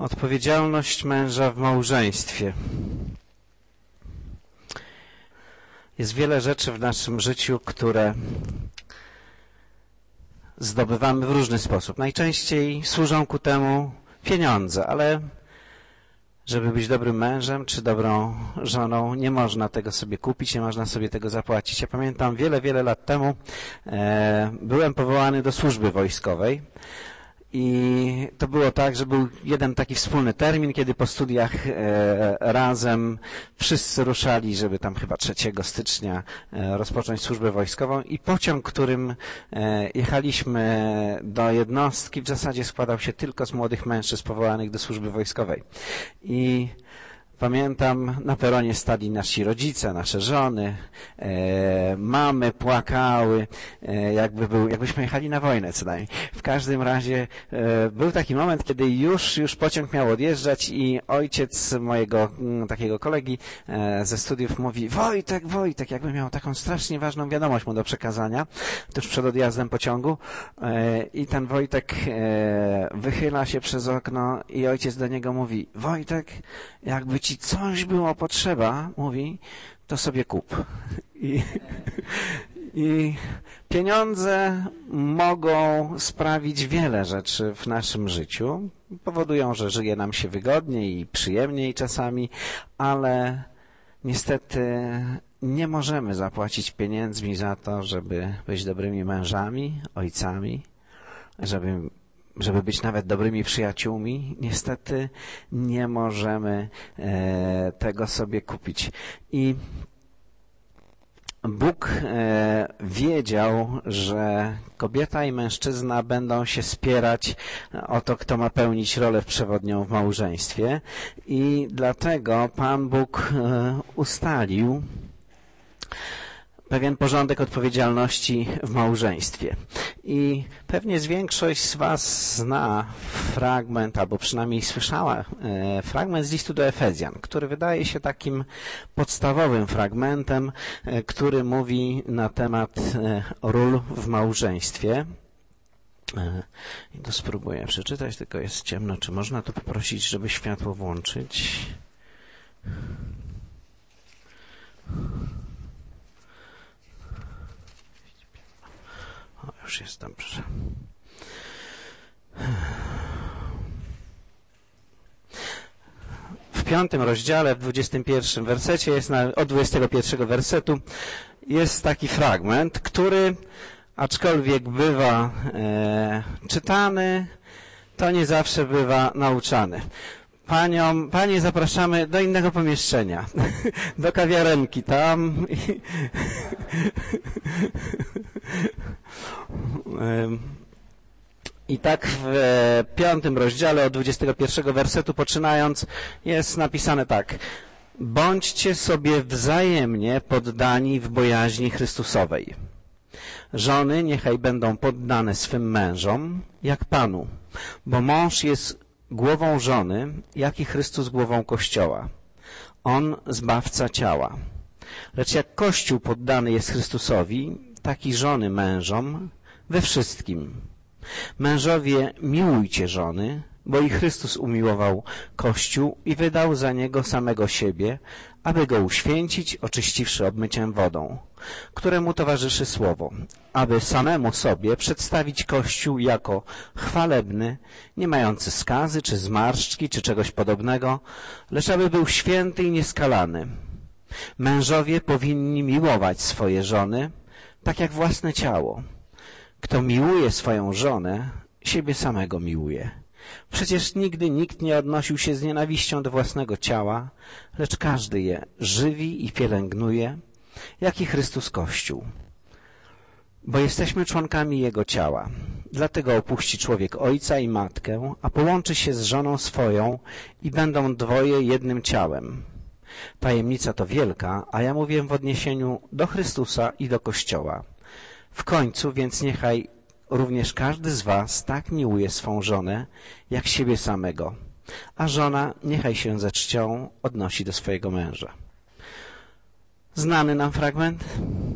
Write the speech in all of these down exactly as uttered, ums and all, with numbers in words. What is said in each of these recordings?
Odpowiedzialność męża w małżeństwie. Jest wiele rzeczy w naszym życiu, które zdobywamy w różny sposób. Najczęściej służą ku temu pieniądze, ale żeby być dobrym mężem czy dobrą żoną, nie można tego sobie kupić, nie można sobie tego zapłacić. Ja pamiętam wiele, wiele lat temu e, byłem powołany do służby wojskowej. I to było tak, że był jeden taki wspólny termin, kiedy po studiach e, razem wszyscy ruszali, żeby tam chyba trzeciego stycznia e, rozpocząć służbę wojskową i pociąg, którym e, jechaliśmy do jednostki, w zasadzie składał się tylko z młodych mężczyzn powołanych do służby wojskowej. I pamiętam, na peronie stali nasi rodzice, nasze żony, e, mamy płakały, e, jakby był, jakbyśmy jechali na wojnę co najmniej. W każdym razie e, był taki moment, kiedy już, już pociąg miał odjeżdżać i ojciec mojego m, takiego kolegi e, ze studiów mówi: Wojtek, Wojtek, jakby miał taką strasznie ważną wiadomość mu do przekazania, tuż przed odjazdem pociągu. E, I ten Wojtek e, wychyla się przez okno i ojciec do niego mówi: Wojtek, jakby ci coś było potrzeba, mówi, to sobie kup. I, I pieniądze mogą sprawić wiele rzeczy w naszym życiu. Powodują, że żyje nam się wygodniej i przyjemniej czasami, ale niestety nie możemy zapłacić pieniędzmi za to, żeby być dobrymi mężami, ojcami, żeby żeby być nawet dobrymi przyjaciółmi. Niestety nie możemy e, tego sobie kupić. I Bóg e, wiedział, że kobieta i mężczyzna będą się spierać o to, kto ma pełnić rolę przewodnią w małżeństwie. I dlatego Pan Bóg e, ustalił pewien porządek odpowiedzialności w małżeństwie. I pewnie z większość z Was zna fragment, albo przynajmniej słyszała e, fragment z listu do Efezjan, który wydaje się takim podstawowym fragmentem, e, który mówi na temat e, ról w małżeństwie. E, I to spróbuję przeczytać, tylko jest ciemno. Czy można tu poprosić, żeby światło włączyć? O, już jest dobrze. W piątym rozdziale, w dwudziestym pierwszym wersecie, jest na, od dwudziestego pierwszego wersetu, jest taki fragment, który, aczkolwiek bywa e, czytany, to nie zawsze bywa nauczany. Panią, Panie zapraszamy do innego pomieszczenia, do kawiarenki tam. I, I tak w piątym rozdziale od dwudziestego pierwszego wersetu poczynając jest napisane tak: bądźcie sobie wzajemnie poddani w bojaźni Chrystusowej. Żony niechaj będą poddane swym mężom jak Panu, bo mąż jest głową żony, jak i Chrystus głową Kościoła. On zbawca ciała. Lecz jak Kościół poddany jest Chrystusowi, tak i żony mężom we wszystkim. Mężowie, miłujcie żony, bo i Chrystus umiłował Kościół i wydał za niego samego siebie, aby go uświęcić, oczyściwszy obmyciem wodą, któremu towarzyszy słowo, aby samemu sobie przedstawić Kościół jako chwalebny, nie mający skazy, czy zmarszczki, czy czegoś podobnego, lecz aby był święty i nieskalany. Mężowie powinni miłować swoje żony, tak jak własne ciało. Kto miłuje swoją żonę, siebie samego miłuje. Przecież nigdy nikt nie odnosił się z nienawiścią do własnego ciała, lecz każdy je żywi i pielęgnuje, jak i Chrystus Kościół. Bo jesteśmy członkami Jego ciała. Dlatego opuści człowiek ojca i matkę, a połączy się z żoną swoją i będą dwoje jednym ciałem. Tajemnica to wielka, a ja mówię w odniesieniu do Chrystusa i do Kościoła. W końcu więc niechaj również każdy z was tak miłuje swą żonę, jak siebie samego, a żona niechaj się ze czcią odnosi do swojego męża. Znany nam fragment?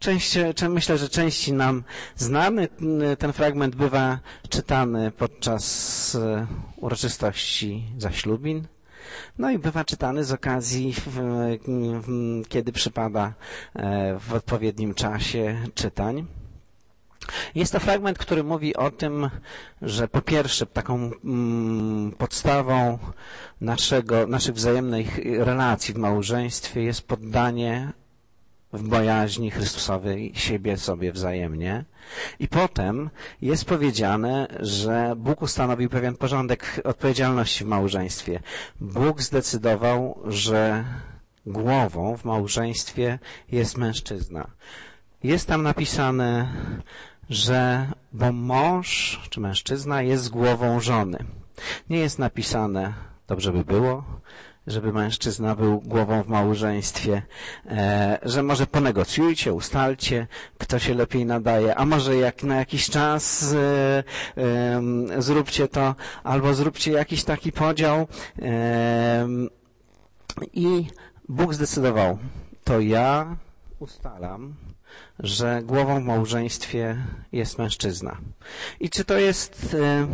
Część, myślę, że części nam znany. Ten fragment bywa czytany podczas uroczystości zaślubin. No i bywa czytany z okazji, w, w, kiedy przypada w odpowiednim czasie czytań. Jest to fragment, który mówi o tym, że po pierwsze taką mm, podstawą naszego, naszych wzajemnych relacji w małżeństwie jest poddanie w bojaźni Chrystusowej siebie sobie wzajemnie. I potem jest powiedziane, że Bóg ustanowił pewien porządek odpowiedzialności w małżeństwie. Bóg zdecydował, że głową w małżeństwie jest mężczyzna. Jest tam napisane, że bo mąż czy mężczyzna jest głową żony. Nie jest napisane, dobrze by było, żeby mężczyzna był głową w małżeństwie, e, że może ponegocjujcie, ustalcie, kto się lepiej nadaje, a może jak na jakiś czas e, e, zróbcie to, albo zróbcie jakiś taki podział. E, I Bóg zdecydował, to ja ustalam, że głową w małżeństwie jest mężczyzna. I czy to jest e,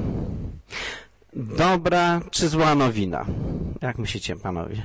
dobra czy zła nowina? Jak myślicie, panowie?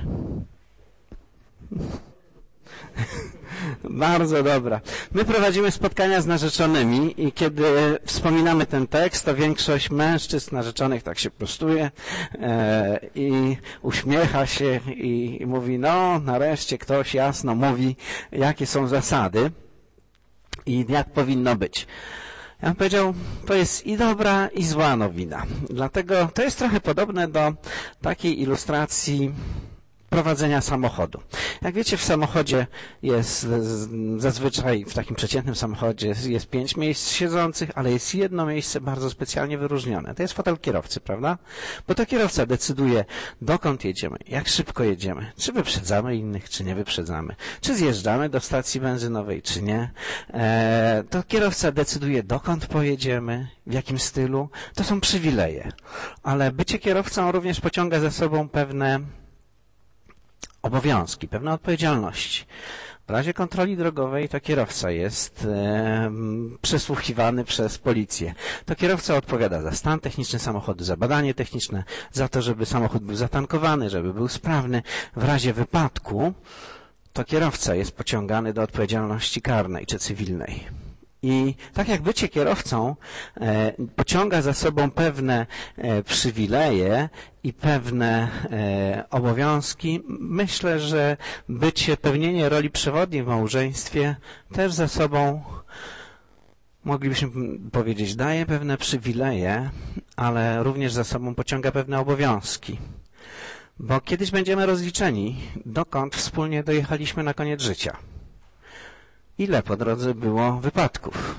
Bardzo dobra. My prowadzimy spotkania z narzeczonymi i kiedy wspominamy ten tekst, to większość mężczyzn narzeczonych tak się prostuje e, i uśmiecha się i, i mówi, no nareszcie ktoś jasno mówi, jakie są zasady i jak powinno być. Ja bym powiedział, to jest i dobra, i zła nowina. Dlatego to jest trochę podobne do takiej ilustracji prowadzenia samochodu. Jak wiecie, w samochodzie jest zazwyczaj, w takim przeciętnym samochodzie jest pięć miejsc siedzących, ale jest jedno miejsce bardzo specjalnie wyróżnione. To jest fotel kierowcy, prawda? Bo to kierowca decyduje, dokąd jedziemy, jak szybko jedziemy, czy wyprzedzamy innych, czy nie wyprzedzamy, czy zjeżdżamy do stacji benzynowej, czy nie. Eee, to kierowca decyduje, dokąd pojedziemy, w jakim stylu. To są przywileje. Ale bycie kierowcą również pociąga za sobą pewne obowiązki, pewne odpowiedzialności. W razie kontroli drogowej to kierowca jest e, przesłuchiwany przez policję. To kierowca odpowiada za stan techniczny samochodu, za badanie techniczne, za to, żeby samochód był zatankowany, żeby był sprawny. W razie wypadku to kierowca jest pociągany do odpowiedzialności karnej czy cywilnej. I tak jak bycie kierowcą e, pociąga za sobą pewne e, przywileje i pewne e, obowiązki, myślę, że bycie, pełnienie roli przewodniej w małżeństwie też za sobą, moglibyśmy powiedzieć, daje pewne przywileje, ale również za sobą pociąga pewne obowiązki. Bo kiedyś będziemy rozliczeni, dokąd wspólnie dojechaliśmy na koniec życia. Ile po drodze było wypadków?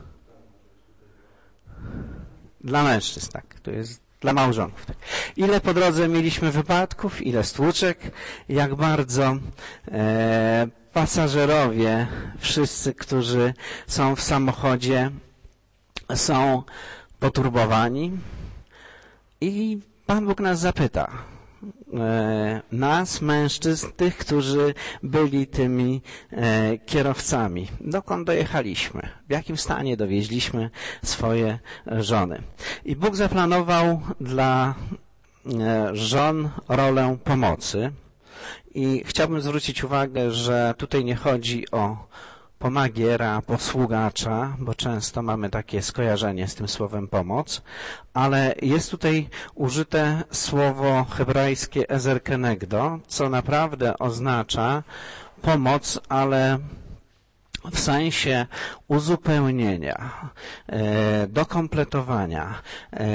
Dla mężczyzn, tak. To jest dla małżonków. Tak. Ile po drodze mieliśmy wypadków? Ile stłuczek? Jak bardzo e, pasażerowie, wszyscy, którzy są w samochodzie, są poturbowani? I Pan Bóg nas zapyta. Nas, mężczyzn, tych, którzy byli tymi e, kierowcami. Dokąd dojechaliśmy? W jakim stanie dowieźliśmy swoje żony? I Bóg zaplanował dla e, żon rolę pomocy. I chciałbym zwrócić uwagę, że tutaj nie chodzi o pomagiera, posługacza, bo często mamy takie skojarzenie z tym słowem pomoc, ale jest tutaj użyte słowo hebrajskie ezer kenegdo, co naprawdę oznacza pomoc, ale w sensie uzupełnienia, e, dokompletowania, e,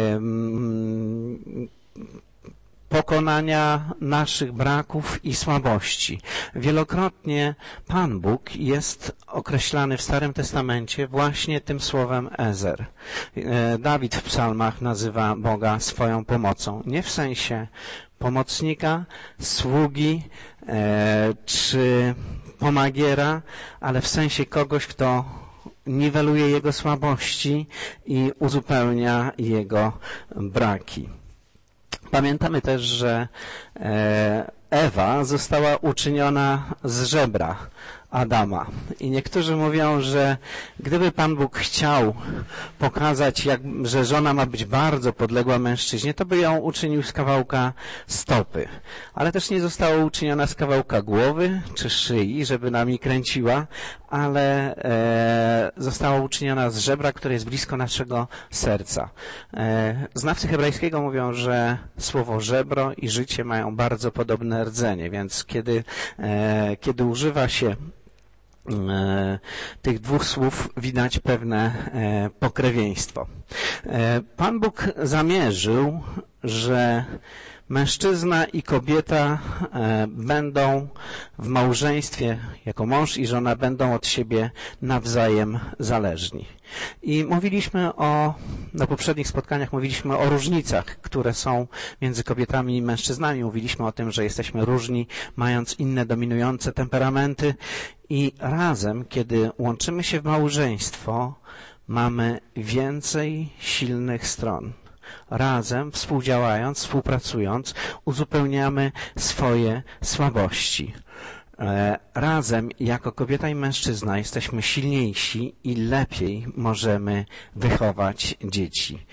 pokonania naszych braków i słabości. Wielokrotnie Pan Bóg jest określany w Starym Testamencie właśnie tym słowem ezer. Dawid w psalmach nazywa Boga swoją pomocą. Nie w sensie pomocnika, sługi e, czy pomagiera, ale w sensie kogoś, kto niweluje jego słabości i uzupełnia jego braki. Pamiętamy też, że Ewa została uczyniona z żebra Adama. I niektórzy mówią, że gdyby Pan Bóg chciał pokazać, jak, że żona ma być bardzo podległa mężczyźnie, to by ją uczynił z kawałka stopy. Ale też nie została uczyniona z kawałka głowy czy szyi, żeby nami kręciła, ale e, została uczyniona z żebra, które jest blisko naszego serca. E, znawcy hebrajskiego mówią, że słowo żebro i życie mają bardzo podobne rdzenie, więc kiedy, e, kiedy używa się e, tych dwóch słów, widać pewne e, pokrewieństwo. E, Pan Bóg zamierzył, że mężczyzna i kobieta e, będą w małżeństwie, jako mąż i żona, będą od siebie nawzajem zależni. I mówiliśmy o, na poprzednich spotkaniach mówiliśmy o różnicach, które są między kobietami i mężczyznami. Mówiliśmy o tym, że jesteśmy różni, mając inne dominujące temperamenty i razem, kiedy łączymy się w małżeństwo, mamy więcej silnych stron. Razem, współdziałając, współpracując, uzupełniamy swoje słabości. Razem, jako kobieta i mężczyzna, jesteśmy silniejsi i lepiej możemy wychować dzieci.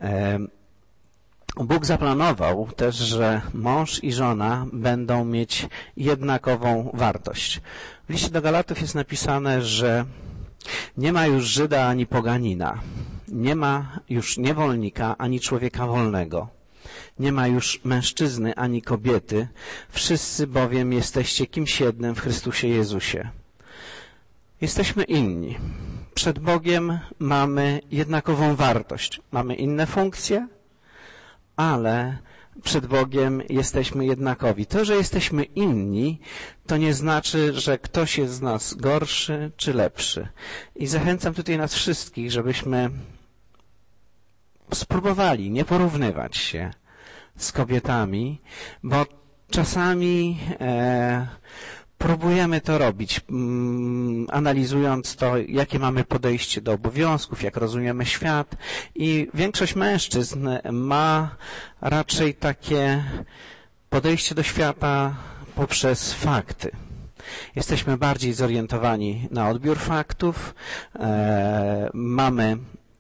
Bóg zaplanował też, że mąż i żona będą mieć jednakową wartość. W liście do Galatów jest napisane, że nie ma już Żyda ani poganina. Nie ma już niewolnika ani człowieka wolnego. Nie ma już mężczyzny ani kobiety. Wszyscy bowiem jesteście kimś jednym w Chrystusie Jezusie. Jesteśmy inni. Przed Bogiem mamy jednakową wartość. Mamy inne funkcje, ale przed Bogiem jesteśmy jednakowi. To, że jesteśmy inni, to nie znaczy, że ktoś jest z nas gorszy czy lepszy. I zachęcam tutaj nas wszystkich, żebyśmy spróbowali nie porównywać się z kobietami, bo czasami e, próbujemy to robić, mm, analizując to, jakie mamy podejście do obowiązków, jak rozumiemy świat, i większość mężczyzn ma raczej takie podejście do świata poprzez fakty. Jesteśmy bardziej zorientowani na odbiór faktów, e, mamy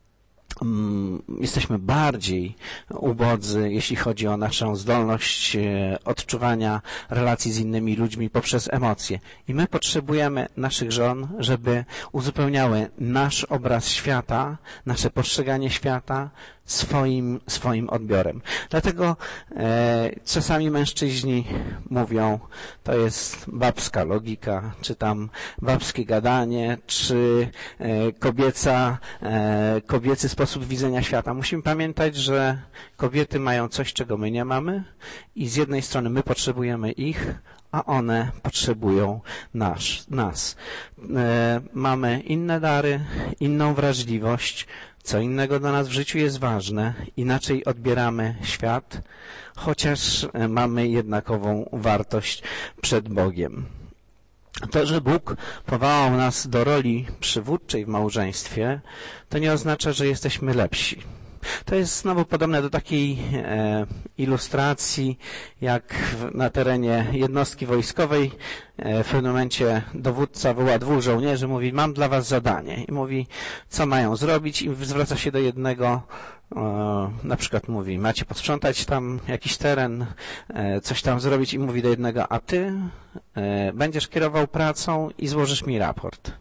Jesteśmy bardziej ubodzy, jeśli chodzi o naszą zdolność odczuwania relacji z innymi ludźmi poprzez emocje. I my potrzebujemy naszych żon, żeby uzupełniały nasz obraz świata, nasze postrzeganie świata swoim, swoim odbiorem. Dlatego e, czasami mężczyźni mówią, to jest babska logika, czy tam babskie gadanie, czy e, kobieca, e, kobiecy sposób widzenia świata. Musimy pamiętać, że kobiety mają coś, czego my nie mamy, i z jednej strony my potrzebujemy ich, a one potrzebują nasz, nas. E, mamy inne dary, inną wrażliwość. Co innego dla nas w życiu jest ważne, inaczej odbieramy świat, chociaż mamy jednakową wartość przed Bogiem. To, że Bóg powołał nas do roli przywódczej w małżeństwie, to nie oznacza, że jesteśmy lepsi. To jest znowu podobne do takiej e, ilustracji, jak w, na terenie jednostki wojskowej e, w pewnym momencie dowódca woła dwóch żołnierzy, mówi, mam dla was zadanie. I mówi, co mają zrobić, i zwraca się do jednego, e, na przykład mówi, macie posprzątać tam jakiś teren, e, coś tam zrobić, i mówi do jednego, a ty e, będziesz kierował pracą i złożysz mi raport.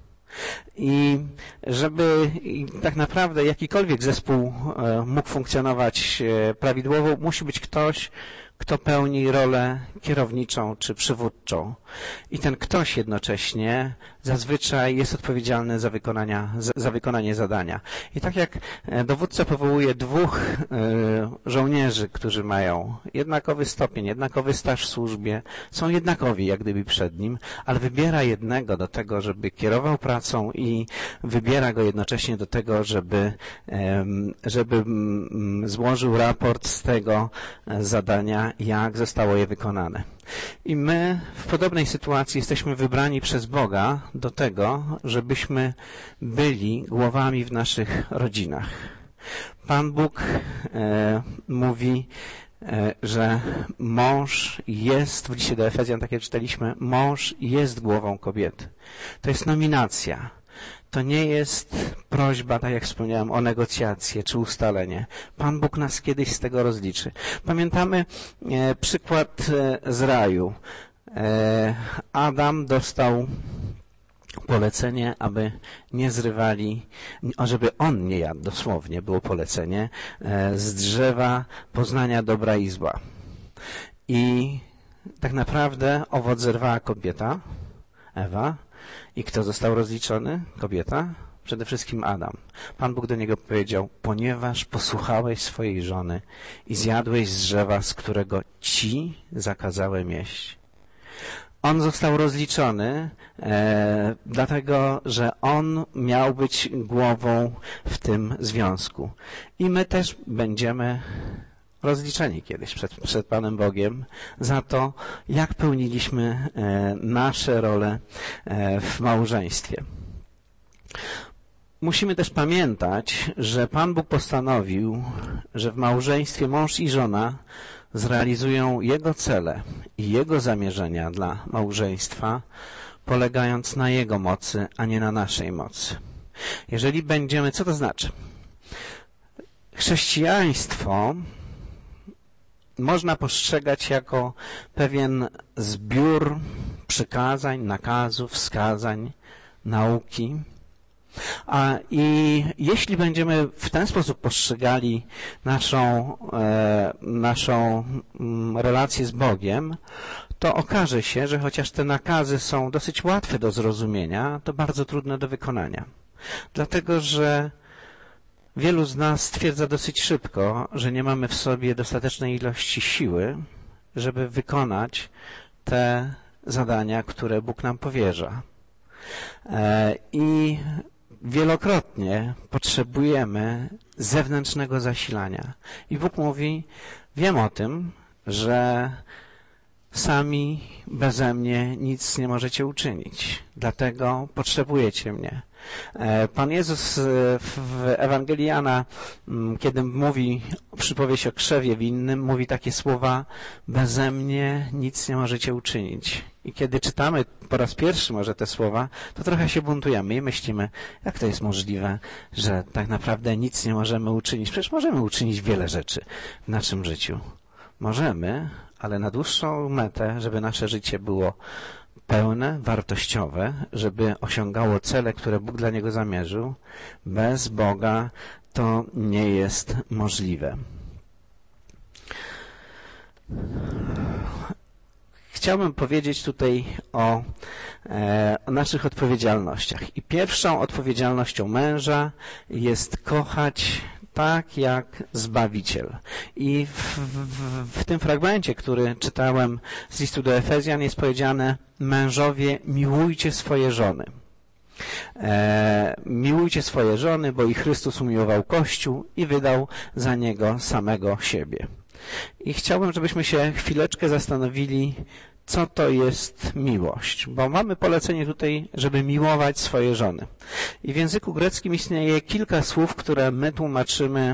I żeby tak naprawdę jakikolwiek zespół mógł funkcjonować prawidłowo, musi być ktoś, kto pełni rolę kierowniczą czy przywódczą. I ten ktoś jednocześnie zazwyczaj jest odpowiedzialny za, wykonania, za wykonanie zadania. I tak jak dowódca powołuje dwóch żołnierzy, którzy mają jednakowy stopień, jednakowy staż w służbie, są jednakowi jak gdyby przed nim, ale wybiera jednego do tego, żeby kierował pracą, i wybiera go jednocześnie do tego, żeby, żeby złożył raport z tego zadania, jak zostało je wykonane. I my w podobnej sytuacji jesteśmy wybrani przez Boga do tego, żebyśmy byli głowami w naszych rodzinach. Pan Bóg e, mówi, że mąż jest, w liście do Efezjan, tak jak czytaliśmy, mąż jest głową kobiety. To jest nominacja. To nie jest prośba, tak jak wspomniałem, o negocjacje czy ustalenie. Pan Bóg nas kiedyś z tego rozliczy. Pamiętamy e, przykład e, z raju. E, Adam dostał polecenie, aby nie zrywali, żeby on nie jadł, dosłownie było polecenie, e, z drzewa poznania dobra i zła. I tak naprawdę owoc zerwała kobieta, Ewa. I kto został rozliczony? Kobieta? Przede wszystkim Adam. Pan Bóg do niego powiedział, ponieważ posłuchałeś swojej żony i zjadłeś z drzewa, z którego ci zakazałem jeść. On został rozliczony, e, dlatego że on miał być głową w tym związku. I my też będziemy rozliczeni kiedyś przed, przed Panem Bogiem za to, jak pełniliśmy e, nasze role e, w małżeństwie. Musimy też pamiętać, że Pan Bóg postanowił, że w małżeństwie mąż i żona zrealizują Jego cele i Jego zamierzenia dla małżeństwa, polegając na Jego mocy, a nie na naszej mocy. Jeżeli będziemy, co to znaczy? Chrześcijaństwo można postrzegać jako pewien zbiór przykazań, nakazów, wskazań, nauki. A i jeśli będziemy w ten sposób postrzegali naszą, e, naszą mm, relację z Bogiem, to okaże się, że chociaż te nakazy są dosyć łatwe do zrozumienia, to bardzo trudne do wykonania. Dlatego, że wielu z nas stwierdza dosyć szybko, że nie mamy w sobie dostatecznej ilości siły, żeby wykonać te zadania, które Bóg nam powierza. I wielokrotnie potrzebujemy zewnętrznego zasilania. I Bóg mówi, wiem o tym, że sami beze mnie nic nie możecie uczynić. Dlatego potrzebujecie mnie. Pan Jezus w Ewangelii Jana, kiedy mówi przypowieść o krzewie winnym, mówi takie słowa, beze mnie nic nie możecie uczynić. I kiedy czytamy po raz pierwszy może te słowa, to trochę się buntujemy i myślimy, jak to jest możliwe, że tak naprawdę nic nie możemy uczynić. Przecież możemy uczynić wiele rzeczy w naszym życiu. Możemy, ale na dłuższą metę, żeby nasze życie było pełne, wartościowe, żeby osiągało cele, które Bóg dla niego zamierzył, bez Boga to nie jest możliwe. Chciałbym powiedzieć tutaj o, e, o naszych odpowiedzialnościach. I pierwszą odpowiedzialnością męża jest kochać tak jak Zbawiciel. I w, w, w tym fragmencie, który czytałem z listu do Efezjan, jest powiedziane, mężowie, miłujcie swoje żony. E, miłujcie swoje żony, bo i Chrystus umiłował Kościół i wydał za niego samego siebie. I chciałbym, żebyśmy się chwileczkę zastanowili, co to jest miłość, bo mamy polecenie tutaj, żeby miłować swoje żony. I w języku greckim istnieje kilka słów, które my tłumaczymy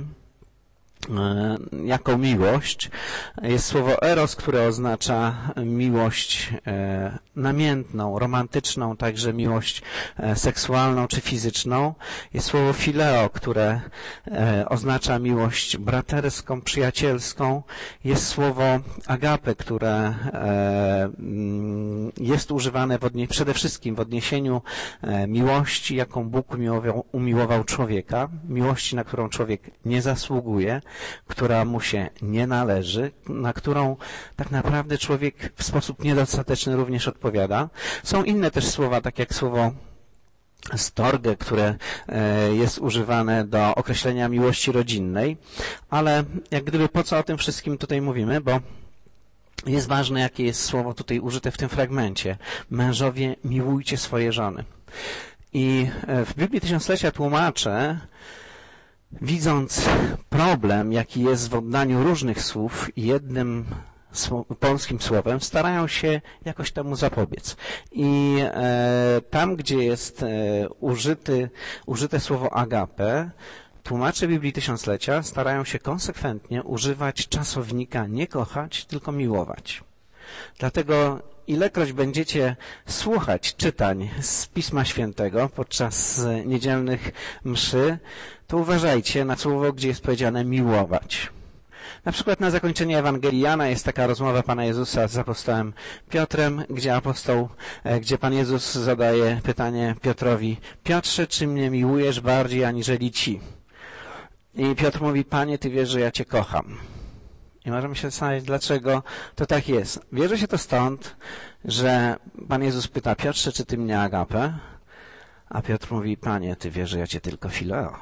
jako miłość. Jest słowo eros, które oznacza miłość e, namiętną, romantyczną, także miłość e, seksualną czy fizyczną. Jest słowo phileo, które e, oznacza miłość braterską, przyjacielską. Jest słowo agape, które e, jest używane w odnie- przede wszystkim w odniesieniu e, miłości, jaką Bóg umiłował, umiłował człowieka, miłości, na którą człowiek nie zasługuje, która mu się nie należy, na którą tak naprawdę człowiek w sposób niedostateczny również odpowiada. Są inne też słowa, tak jak słowo storge, które jest używane do określenia miłości rodzinnej, ale jak gdyby po co o tym wszystkim tutaj mówimy, bo jest ważne, jakie jest słowo tutaj użyte w tym fragmencie. Mężowie, miłujcie swoje żony. I w Biblii Tysiąclecia tłumacze, widząc problem, jaki jest w oddaniu różnych słów jednym polskim słowem, starają się jakoś temu zapobiec. I e, tam, gdzie jest e, użyty, użyte słowo agape, tłumacze Biblii Tysiąclecia starają się konsekwentnie używać czasownika nie kochać, tylko miłować. Dlatego ilekroć będziecie słuchać czytań z Pisma Świętego podczas niedzielnych mszy, to uważajcie na słowo, gdzie jest powiedziane miłować. Na przykład na zakończenie Ewangelii Jana jest taka rozmowa Pana Jezusa z apostołem Piotrem, gdzie apostoł, gdzie Pan Jezus zadaje pytanie Piotrowi: Piotrze, czy mnie miłujesz bardziej aniżeli ci? I Piotr mówi: Panie, Ty wiesz, że ja Cię kocham. I możemy się zastanawiać, dlaczego to tak jest. Bierze się to stąd, że Pan Jezus pyta: Piotrze, czy Ty mnie agapę? A Piotr mówi: Panie, Ty wiesz, że ja Cię tylko fileo.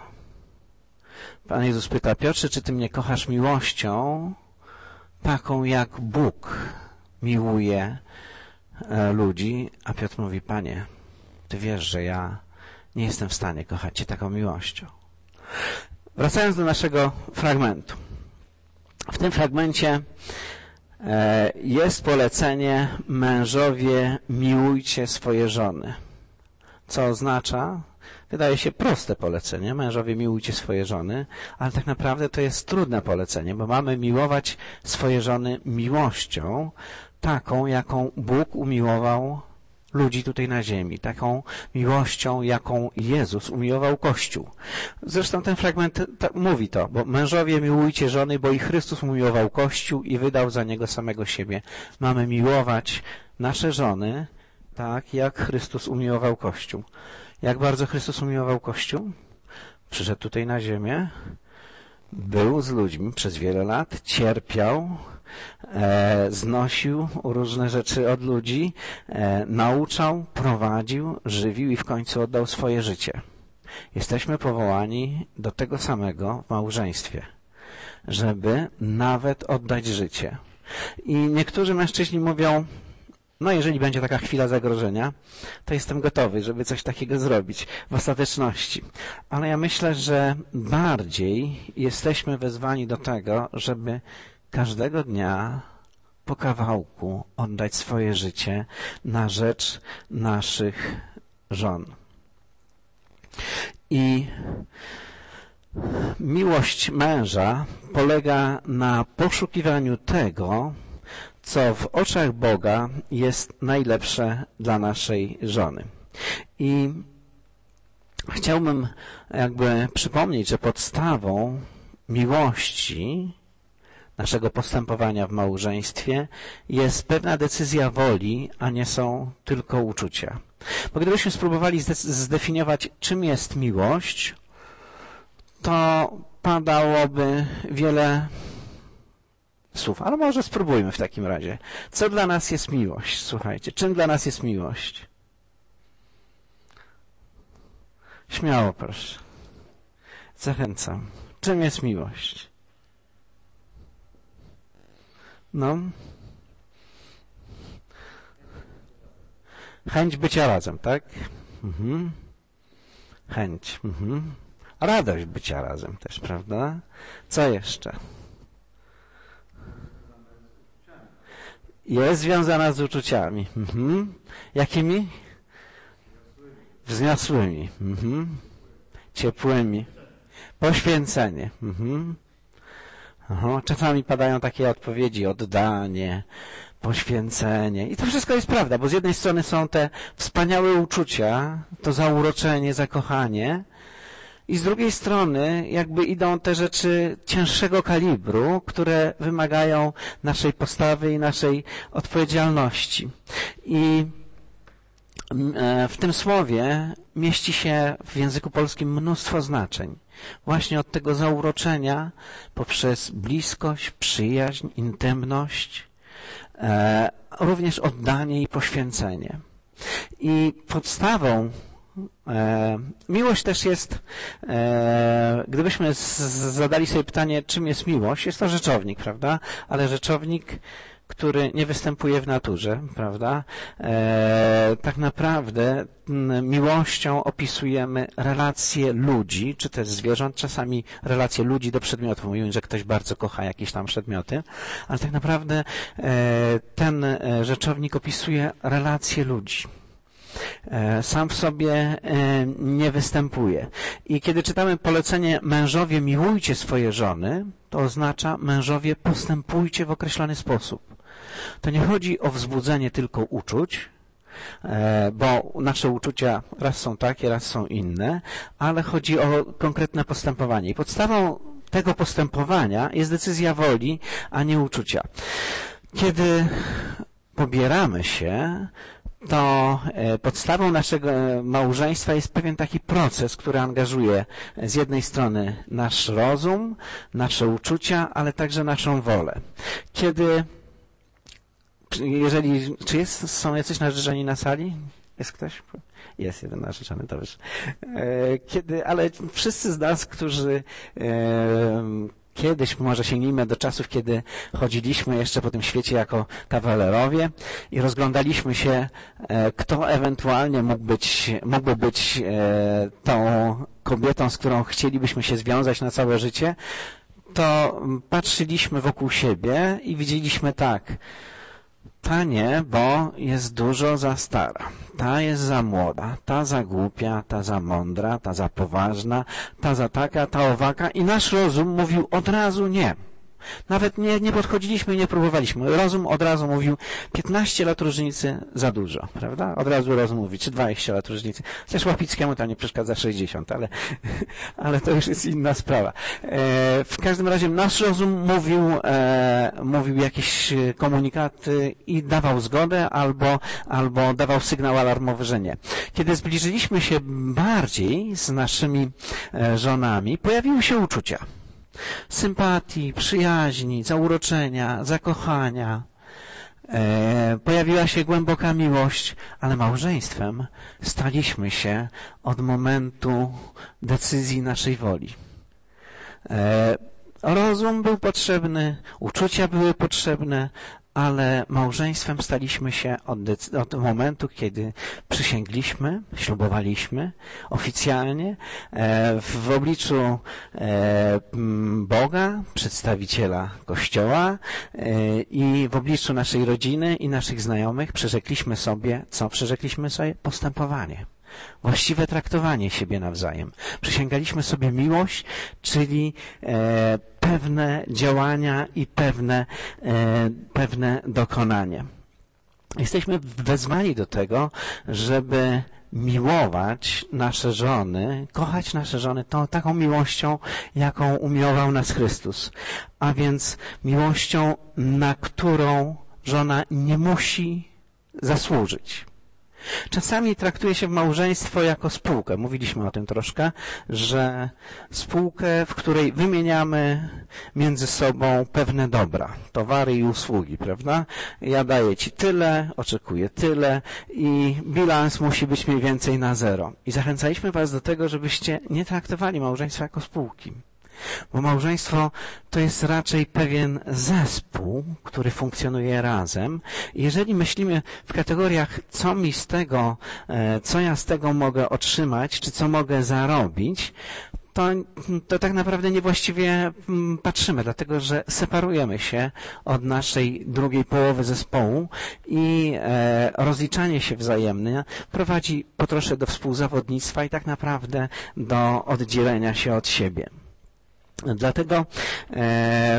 Pan Jezus pyta: Piotrze, czy Ty mnie kochasz miłością taką, jak Bóg miłuje e, ludzi? A Piotr mówi: Panie, Ty wiesz, że ja nie jestem w stanie kochać Cię taką miłością. Wracając do naszego fragmentu. W tym fragmencie e, jest polecenie: mężowie, miłujcie swoje żony. Co oznacza? Wydaje się proste polecenie: mężowie, miłujcie swoje żony, ale tak naprawdę to jest trudne polecenie, bo mamy miłować swoje żony miłością taką, jaką Bóg umiłował ludzi tutaj na ziemi, taką miłością, jaką Jezus umiłował Kościół. Zresztą ten fragment mówi to, bo mężowie, miłujcie żony, bo i Chrystus umiłował Kościół i wydał za niego samego siebie. Mamy miłować nasze żony tak, jak Chrystus umiłował Kościół. Jak bardzo Chrystus umiłował Kościół? Przyszedł tutaj na ziemię, był z ludźmi przez wiele lat, cierpiał, e, znosił różne rzeczy od ludzi, e, nauczał, prowadził, żywił i w końcu oddał swoje życie. Jesteśmy powołani do tego samego w małżeństwie, żeby nawet oddać życie. I niektórzy mężczyźni mówią: no jeżeli będzie taka chwila zagrożenia, to jestem gotowy, żeby coś takiego zrobić w ostateczności. Ale ja myślę, że bardziej jesteśmy wezwani do tego, żeby każdego dnia po kawałku oddać swoje życie na rzecz naszych żon. I miłość męża polega na poszukiwaniu tego, co w oczach Boga jest najlepsze dla naszej żony. I chciałbym jakby przypomnieć, że podstawą miłości, naszego postępowania w małżeństwie jest pewna decyzja woli, a nie są tylko uczucia. Bo gdybyśmy spróbowali zdefiniować, czym jest miłość, to padałoby wiele słów, ale może spróbujmy w takim razie. Co dla nas jest miłość? Słuchajcie, czym dla nas jest miłość? Śmiało proszę. Zachęcam. Czym jest miłość? No. Chęć bycia razem, tak? Mhm. Chęć. Mhm. Radość bycia razem też, prawda? Co jeszcze? Jest związana z uczuciami. Mhm. Jakimi? Wzniosłymi. Mhm. Ciepłymi. Poświęcenie. Mhm. Aha. Czasami padają takie odpowiedzi: oddanie, poświęcenie. I to wszystko jest prawda, bo z jednej strony są te wspaniałe uczucia, to zauroczenie, zakochanie, i z drugiej strony jakby idą te rzeczy cięższego kalibru, które wymagają naszej postawy i naszej odpowiedzialności. I w tym słowie mieści się w języku polskim mnóstwo znaczeń. Właśnie od tego zauroczenia poprzez bliskość, przyjaźń, intymność, e, również oddanie i poświęcenie. I podstawą E, miłość też jest, e, gdybyśmy z, zadali sobie pytanie, czym jest miłość, jest to rzeczownik, prawda? Ale rzeczownik, który nie występuje w naturze, prawda? E, tak naprawdę m, miłością opisujemy relacje ludzi, czy też zwierząt, czasami relacje ludzi do przedmiotów. Mówimy, że ktoś bardzo kocha jakieś tam przedmioty, ale tak naprawdę e, ten rzeczownik opisuje relacje ludzi. sam w sobie nie występuje. I kiedy czytamy polecenie mężowie miłujcie swoje żony, to oznacza mężowie postępujcie w określony sposób. To nie chodzi o wzbudzenie tylko uczuć, bo nasze uczucia raz są takie, raz są inne, ale chodzi o konkretne postępowanie. I podstawą tego postępowania jest decyzja woli, a nie uczucia. Kiedy pobieramy się, to podstawą naszego małżeństwa jest pewien taki proces, który angażuje z jednej strony nasz rozum, nasze uczucia, ale także naszą wolę. Kiedy, jeżeli, czy jest, są jacyś narzeczeni na sali? Jest ktoś? Jest jeden narzeczony, dobrze. Kiedy, ale wszyscy z nas, którzy kiedyś, może sięgnijmy do czasów, kiedy chodziliśmy jeszcze po tym świecie jako kawalerowie i rozglądaliśmy się, kto ewentualnie mógł być, mógłby być tą kobietą, z którą chcielibyśmy się związać na całe życie, to patrzyliśmy wokół siebie i widzieliśmy tak, ta nie, bo jest dużo za stara, ta jest za młoda, ta za głupia, ta za mądra, ta za poważna, ta za taka, ta owaka i nasz rozum mówił od razu nie. Nawet nie, nie podchodziliśmy i nie próbowaliśmy. Rozum od razu mówił piętnaście lat różnicy za dużo, prawda? Od razu rozum mówi, czy dwadzieścia lat różnicy. Chociaż Łapickiemu tam nie przeszkadza sześćdziesiąt, ale, ale to już jest inna sprawa. E, w każdym razie nasz rozum mówił, e, mówił jakieś komunikaty i dawał zgodę albo, albo dawał sygnał alarmowy, że nie. Kiedy zbliżyliśmy się bardziej z naszymi e, żonami, pojawiły się uczucia. Sympatii, przyjaźni, zauroczenia, zakochania. E, pojawiła się głęboka miłość, ale małżeństwem staliśmy się od momentu decyzji naszej woli. E, rozum był potrzebny, uczucia były potrzebne, ale małżeństwem staliśmy się od, od momentu, kiedy przysięgliśmy, ślubowaliśmy oficjalnie e, w obliczu e, Boga, przedstawiciela Kościoła e, i w obliczu naszej rodziny i naszych znajomych przyrzekliśmy sobie, co przyrzekliśmy sobie? Postępowanie. Właściwe traktowanie siebie nawzajem. Przysięgaliśmy sobie miłość, czyli e, pewne działania i pewne, e, pewne dokonanie. Jesteśmy wezwani do tego, żeby miłować nasze żony, kochać nasze żony tą taką miłością, jaką umiłował nas Chrystus. A więc miłością, na którą żona nie musi zasłużyć. Czasami traktuje się małżeństwo jako spółkę. Mówiliśmy o tym troszkę, że spółkę, w której wymieniamy między sobą pewne dobra, towary i usługi, prawda? Ja daję ci tyle, oczekuję tyle i bilans musi być mniej więcej na zero. I zachęcaliśmy was do tego, żebyście nie traktowali małżeństwa jako spółki. Bo małżeństwo to jest raczej pewien zespół, który funkcjonuje razem. Jeżeli myślimy w kategoriach, co mi z tego, co ja z tego mogę otrzymać, czy co mogę zarobić, to, to tak naprawdę niewłaściwie patrzymy, dlatego że separujemy się od naszej drugiej połowy zespołu i e, rozliczanie się wzajemne prowadzi po trosze do współzawodnictwa i tak naprawdę do oddzielenia się od siebie. Dlatego e,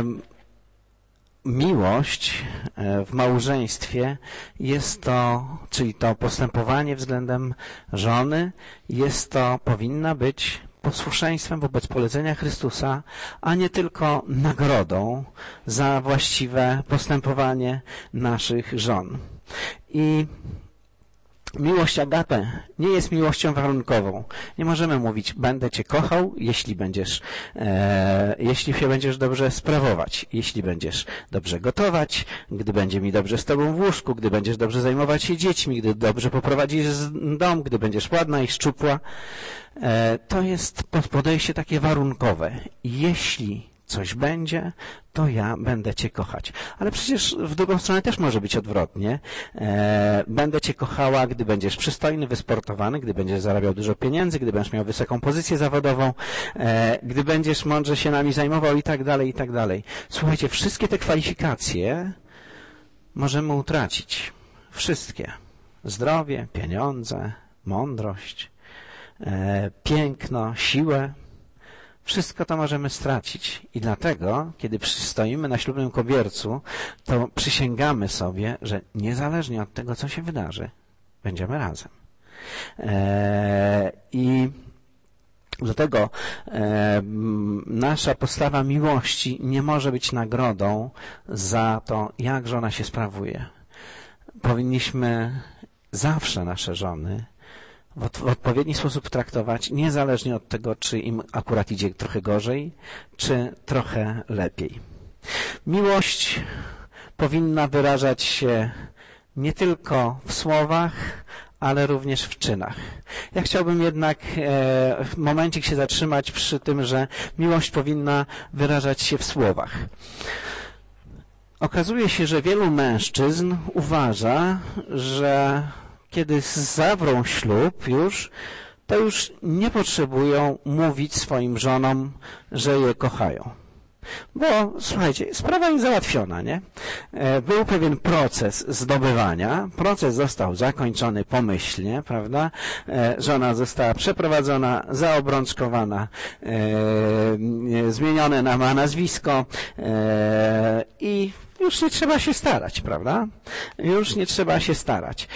miłość w małżeństwie jest to, czyli to postępowanie względem żony, jest to, powinna być posłuszeństwem wobec polecenia Chrystusa, a nie tylko nagrodą za właściwe postępowanie naszych żon. I miłość agape nie jest miłością warunkową. Nie możemy mówić, będę cię kochał, jeśli będziesz, e, jeśli się będziesz dobrze sprawować, jeśli będziesz dobrze gotować, gdy będzie mi dobrze z tobą w łóżku, gdy będziesz dobrze zajmować się dziećmi, gdy dobrze poprowadzisz dom, gdy będziesz ładna i szczupła. E, to jest podejście takie warunkowe. Jeśli coś będzie, to ja będę cię kochać. Ale przecież w drugą stronę też może być odwrotnie. E, będę cię kochała, gdy będziesz przystojny, wysportowany, gdy będziesz zarabiał dużo pieniędzy, gdy będziesz miał wysoką pozycję zawodową, e, gdy będziesz mądrze się nami zajmował i tak dalej, i tak dalej. Słuchajcie, wszystkie te kwalifikacje możemy utracić. Wszystkie. Zdrowie, pieniądze, mądrość, e, piękno, siłę. Wszystko to możemy stracić. I dlatego, kiedy stoimy na ślubnym kobiercu, to przysięgamy sobie, że niezależnie od tego, co się wydarzy, będziemy razem. E, I dlatego e, nasza postawa miłości nie może być nagrodą za to, jak żona się sprawuje. Powinniśmy zawsze nasze żony w, w odpowiedni sposób traktować, niezależnie od tego, czy im akurat idzie trochę gorzej, czy trochę lepiej. Miłość powinna wyrażać się nie tylko w słowach, ale również w czynach. Ja chciałbym jednak e, w momencik się zatrzymać przy tym, że miłość powinna wyrażać się w słowach. Okazuje się, że wielu mężczyzn uważa, że kiedy zawrą ślub już, to już nie potrzebują mówić swoim żonom, że je kochają. Bo, słuchajcie, sprawa jest załatwiona, nie? Był pewien proces zdobywania, proces został zakończony pomyślnie, prawda? Żona została przeprowadzona, zaobrączkowana, e, zmienione na ma nazwisko e, i już nie trzeba się starać, prawda? Już nie trzeba się starać.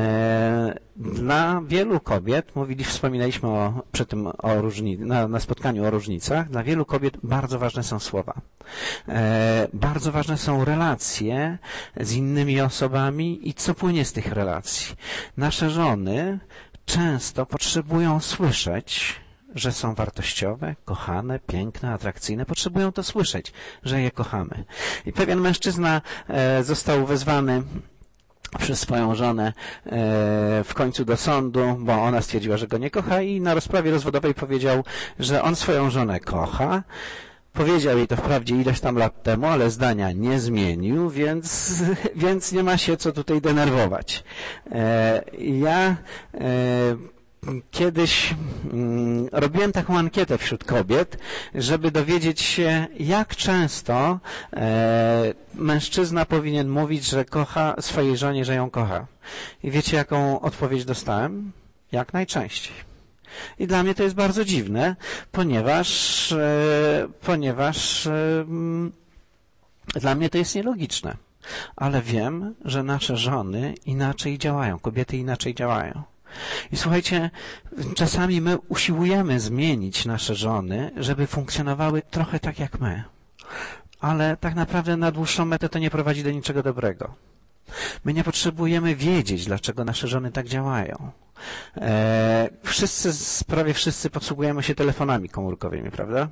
Dla wielu kobiet, mówili, wspominaliśmy o, przy tym o różni, na, na spotkaniu o różnicach, dla wielu kobiet bardzo ważne są słowa. Bardzo ważne są relacje z innymi osobami i co płynie z tych relacji. Nasze żony często potrzebują słyszeć, że są wartościowe, kochane, piękne, atrakcyjne. Potrzebują to słyszeć, że je kochamy. I pewien mężczyzna e, został wezwany przez swoją żonę e, w końcu do sądu, bo ona stwierdziła, że go nie kocha i na rozprawie rozwodowej powiedział, że on swoją żonę kocha. Powiedział jej to wprawdzie ileś tam lat temu, ale zdania nie zmienił, więc, więc nie ma się co tutaj denerwować. E, ja e, Kiedyś mm, robiłem taką ankietę wśród kobiet, żeby dowiedzieć się, jak często e, mężczyzna powinien mówić, że kocha swojej żonie, że ją kocha. I wiecie, jaką odpowiedź dostałem? Jak najczęściej. I dla mnie to jest bardzo dziwne, ponieważ, e, ponieważ e, dla mnie to jest nielogiczne. Ale wiem, że nasze żony inaczej działają, kobiety inaczej działają. I słuchajcie, czasami my usiłujemy zmienić nasze żony, żeby funkcjonowały trochę tak jak my. Ale tak naprawdę na dłuższą metę to nie prowadzi do niczego dobrego. My nie potrzebujemy wiedzieć, dlaczego nasze żony tak działają. E, wszyscy, prawie wszyscy posługujemy się telefonami komórkowymi, prawda?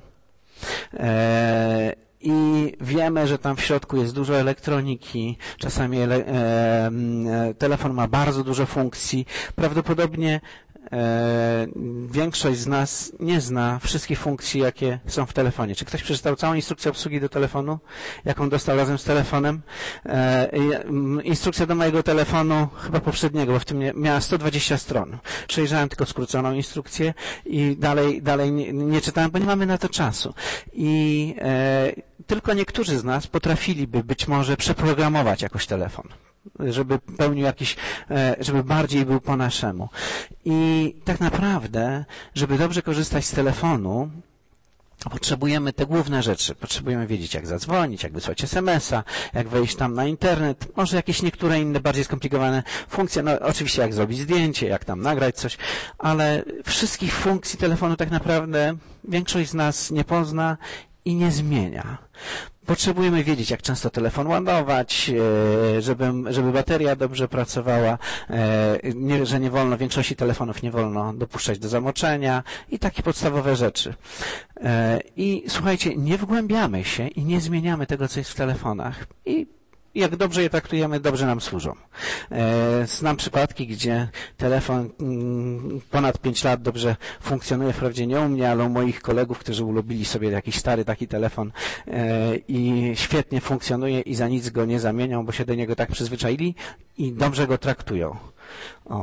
E, I wiemy, że tam w środku jest dużo elektroniki, czasami ele, e, telefon ma bardzo dużo funkcji. Prawdopodobnie e, większość z nas nie zna wszystkich funkcji, jakie są w telefonie. Czy ktoś przeczytał całą instrukcję obsługi do telefonu, jaką dostał razem z telefonem? E, instrukcja do mojego telefonu, chyba poprzedniego, bo w tym miała sto dwadzieścia stron. Przejrzałem tylko skróconą instrukcję i dalej, dalej nie, nie czytałem, bo nie mamy na to czasu. I e, tylko niektórzy z nas potrafiliby być może przeprogramować jakoś telefon, żeby pełnił jakiś, żeby bardziej był po naszemu. I tak naprawdę, żeby dobrze korzystać z telefonu, potrzebujemy te główne rzeczy. Potrzebujemy wiedzieć, jak zadzwonić, jak wysłać es em es a, jak wejść tam na internet, może jakieś niektóre inne, bardziej skomplikowane funkcje. No oczywiście jak zrobić zdjęcie, jak tam nagrać coś, ale wszystkich funkcji telefonu tak naprawdę większość z nas nie pozna i nie zmienia. Potrzebujemy wiedzieć, jak często telefon ładować, żeby, żeby bateria dobrze pracowała, nie, że nie wolno, większości telefonów nie wolno dopuszczać do zamoczenia i takie podstawowe rzeczy. I słuchajcie, nie wgłębiamy się i nie zmieniamy tego, co jest w telefonach. I jak dobrze je traktujemy, dobrze nam służą. Znam przypadki, gdzie telefon ponad pięć lat dobrze funkcjonuje, wprawdzie nie u mnie, ale u moich kolegów, którzy ulubili sobie jakiś stary taki telefon i świetnie funkcjonuje i za nic go nie zamienią, bo się do niego tak przyzwyczaili i dobrze go traktują. O.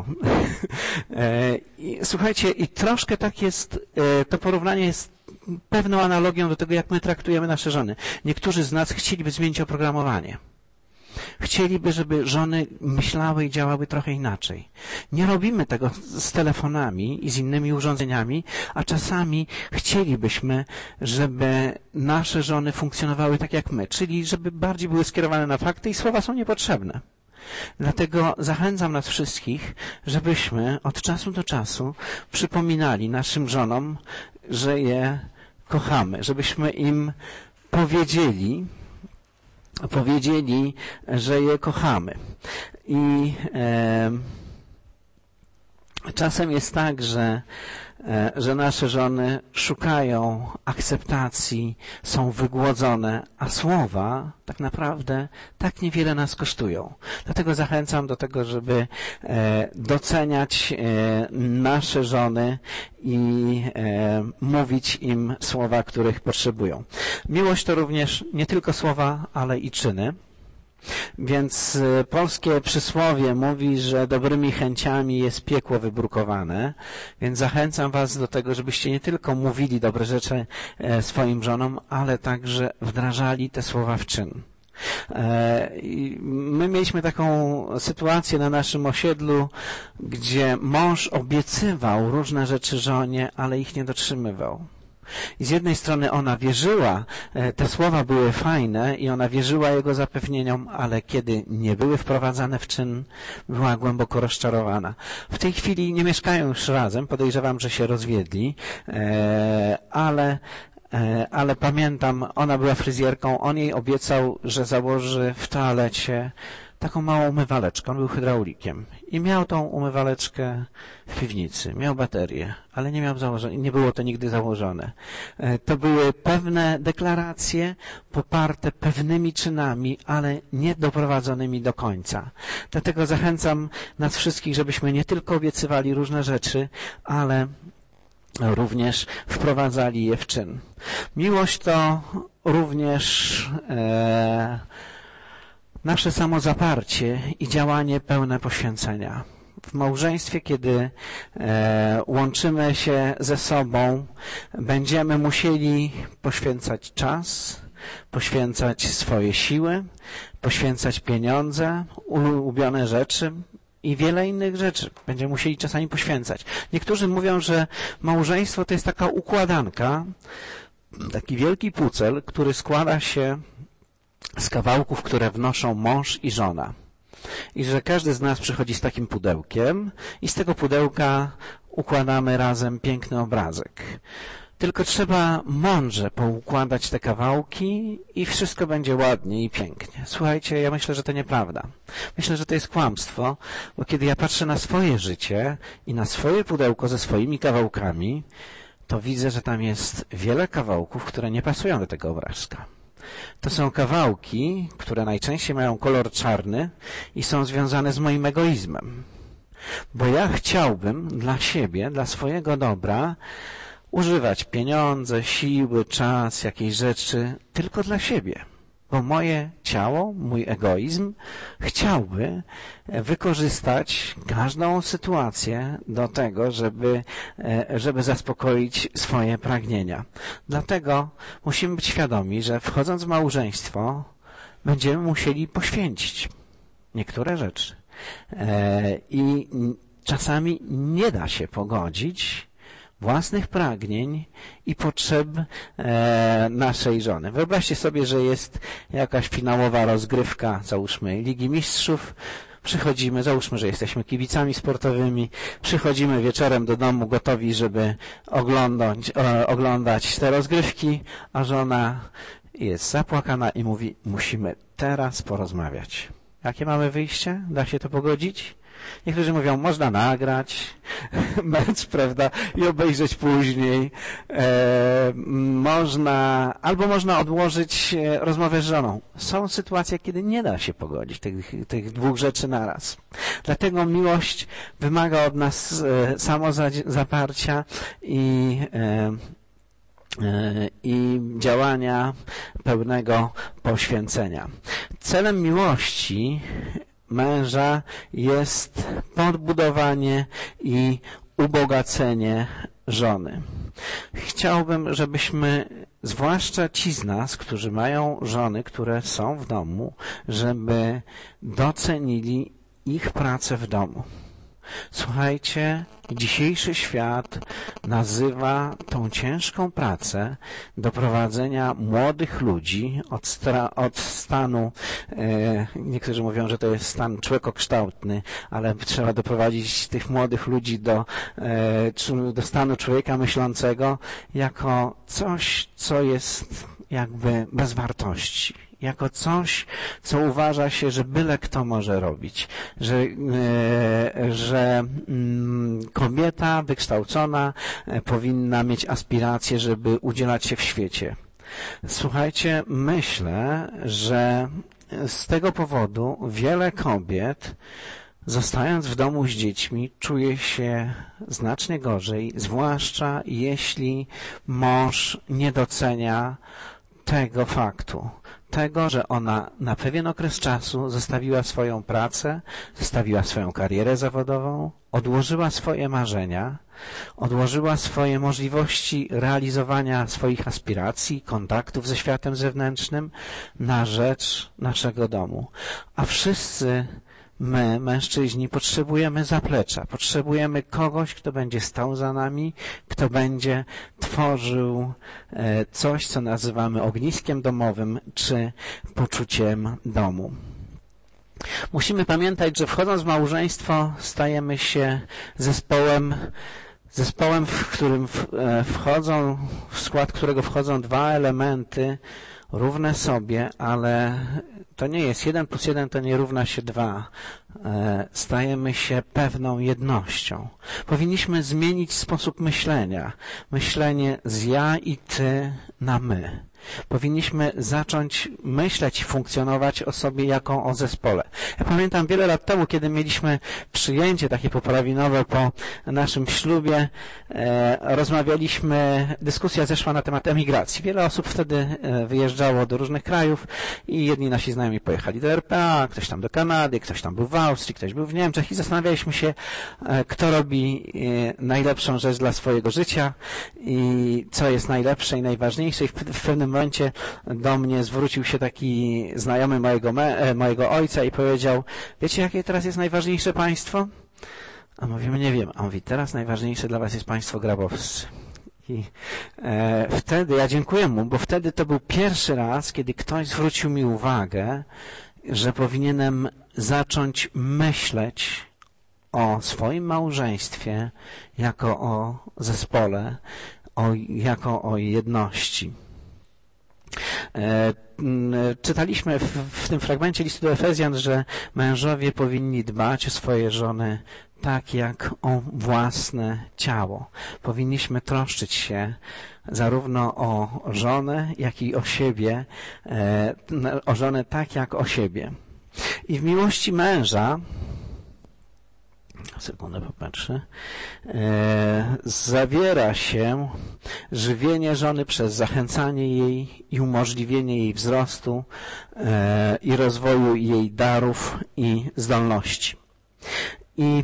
I, słuchajcie, i troszkę tak jest, to porównanie jest pewną analogią do tego, jak my traktujemy nasze żony. Niektórzy z nas chcieliby zmienić oprogramowanie. chcieliby, żeby żony myślały i działały trochę inaczej. Nie robimy tego z telefonami i z innymi urządzeniami, a czasami chcielibyśmy, żeby nasze żony funkcjonowały tak jak my, czyli żeby bardziej były skierowane na fakty i słowa są niepotrzebne. Dlatego zachęcam nas wszystkich, żebyśmy od czasu do czasu przypominali naszym żonom, że je kochamy, żebyśmy im powiedzieli, powiedzieli, że je kochamy. I e, czasem jest tak, że że nasze żony szukają akceptacji, są wygłodzone, a słowa tak naprawdę tak niewiele nas kosztują. Dlatego zachęcam do tego, żeby doceniać nasze żony i mówić im słowa, których potrzebują. Miłość to również nie tylko słowa, ale i czyny. Więc polskie przysłowie mówi, że dobrymi chęciami jest piekło wybrukowane, więc zachęcam was do tego, żebyście nie tylko mówili dobre rzeczy swoim żonom, ale także wdrażali te słowa w czyn. My mieliśmy taką sytuację na naszym osiedlu, gdzie mąż obiecywał różne rzeczy żonie, ale ich nie dotrzymywał. I z jednej strony ona wierzyła, te słowa były fajne i ona wierzyła jego zapewnieniom, ale kiedy nie były wprowadzane w czyn, była głęboko rozczarowana. W tej chwili nie mieszkają już razem, podejrzewam, że się rozwiedli, ale ale pamiętam, ona była fryzjerką, on jej obiecał, że założy w toalecie taką małą umywaleczkę. On był hydraulikiem i miał tą umywaleczkę w piwnicy. Miał baterię, ale nie miał założone, nie było to nigdy założone. To były pewne deklaracje poparte pewnymi czynami, ale nie doprowadzonymi do końca. Dlatego zachęcam nas wszystkich, żebyśmy nie tylko obiecywali różne rzeczy, ale również wprowadzali je w czyn. Miłość to również e, nasze samozaparcie i działanie pełne poświęcenia. W małżeństwie, kiedy e, łączymy się ze sobą, będziemy musieli poświęcać czas, poświęcać swoje siły, poświęcać pieniądze, ulubione rzeczy i wiele innych rzeczy. Będziemy musieli czasami poświęcać. Niektórzy mówią, że małżeństwo to jest taka układanka, taki wielki pucel, który składa się z kawałków, które wnoszą mąż i żona. I że każdy z nas przychodzi z takim pudełkiem i z tego pudełka układamy razem piękny obrazek. Tylko trzeba mądrze poukładać te kawałki i wszystko będzie ładnie i pięknie. Słuchajcie, ja myślę, że to nieprawda. Myślę, że to jest kłamstwo, bo kiedy ja patrzę na swoje życie i na swoje pudełko ze swoimi kawałkami, to widzę, że tam jest wiele kawałków, które nie pasują do tego obrazka. To są kawałki, które najczęściej mają kolor czarny i są związane z moim egoizmem. Bo ja chciałbym dla siebie, dla swojego dobra używać pieniądze, siły, czas, jakieś rzeczy tylko dla siebie. Bo moje ciało, mój egoizm chciałby wykorzystać każdą sytuację do tego, żeby, żeby zaspokoić swoje pragnienia. Dlatego musimy być świadomi, że wchodząc w małżeństwo będziemy musieli poświęcić niektóre rzeczy. I czasami nie da się pogodzić własnych pragnień i potrzeb e, naszej żony. Wyobraźcie sobie, że jest jakaś finałowa rozgrywka, załóżmy Ligi Mistrzów, przychodzimy, załóżmy, że jesteśmy kibicami sportowymi, przychodzimy wieczorem do domu gotowi, żeby oglądać, e, oglądać te rozgrywki, a żona jest zapłakana i mówi, musimy teraz porozmawiać. Jakie mamy wyjście? Da się to pogodzić? Niektórzy mówią, można nagrać mecz, prawda, i obejrzeć później. E, można, albo można odłożyć rozmowę z żoną. Są sytuacje, kiedy nie da się pogodzić tych, tych dwóch rzeczy naraz. Dlatego miłość wymaga od nas e, samozaparcia i e, i działania pełnego poświęcenia. Celem miłości męża jest podbudowanie i ubogacenie żony. Chciałbym, żebyśmy zwłaszcza ci z nas, którzy mają żony, które są w domu, żeby docenili ich pracę w domu. Słuchajcie, dzisiejszy świat nazywa tą ciężką pracę doprowadzenia młodych ludzi od, stra- od stanu, e, niektórzy mówią, że to jest stan człowiekokształtny, ale trzeba doprowadzić tych młodych ludzi do, e, do stanu człowieka myślącego jako coś, co jest jakby bez wartości. Jako coś, co uważa się, że byle kto może robić, że, e, że mm, kobieta wykształcona e, powinna mieć aspiracje, żeby udzielać się w świecie. Słuchajcie, myślę, że z tego powodu wiele kobiet, zostając w domu z dziećmi, czuje się znacznie gorzej, zwłaszcza jeśli mąż nie docenia tego faktu. Tego, że ona na pewien okres czasu zostawiła swoją pracę, zostawiła swoją karierę zawodową, odłożyła swoje marzenia, odłożyła swoje możliwości realizowania swoich aspiracji, kontaktów ze światem zewnętrznym na rzecz naszego domu. A wszyscy my, mężczyźni, potrzebujemy zaplecza, potrzebujemy kogoś, kto będzie stał za nami, kto będzie tworzył coś, co nazywamy ogniskiem domowym, czy poczuciem domu. Musimy pamiętać, że wchodząc w małżeństwo stajemy się zespołem, zespołem, w którym wchodzą, w skład którego wchodzą dwa elementy równe sobie, ale to nie jest jeden plus jeden, to nie równa się dwa. Stajemy się pewną jednością. Powinniśmy zmienić sposób myślenia. Myślenie z ja i ty na my. Powinniśmy zacząć myśleć i funkcjonować o sobie jako o zespole. Ja pamiętam wiele lat temu, kiedy mieliśmy przyjęcie takie poprawinowe po naszym ślubie, e, rozmawialiśmy, dyskusja zeszła na temat emigracji. Wiele osób wtedy wyjeżdżało do różnych krajów i jedni nasi znajomi pojechali do R P A, ktoś tam do Kanady, ktoś tam był w Austrii, ktoś był w Niemczech i zastanawialiśmy się, e, kto robi e, najlepszą rzecz dla swojego życia i co jest najlepsze i najważniejsze. I w, w pewnym momencie do mnie zwrócił się taki znajomy mojego, me, mojego ojca i powiedział: wiecie, jakie teraz jest najważniejsze państwo? A mówimy, nie wiem. A on mówi, teraz najważniejsze dla was jest państwo grabowscy. I e, wtedy ja dziękuję mu, bo wtedy to był pierwszy raz, kiedy ktoś zwrócił mi uwagę, że powinienem zacząć myśleć o swoim małżeństwie jako o zespole, o, jako o jedności. Czytaliśmy w, w tym fragmencie listu do Efezjan, że mężowie powinni dbać o swoje żony tak jak o własne ciało. Powinniśmy troszczyć się zarówno o żonę, jak i o siebie, o żonę tak jak o siebie. I w miłości męża, sekundę popatrzę, e, zawiera się żywienie żony przez zachęcanie jej i umożliwienie jej wzrostu e, i rozwoju jej darów i zdolności. I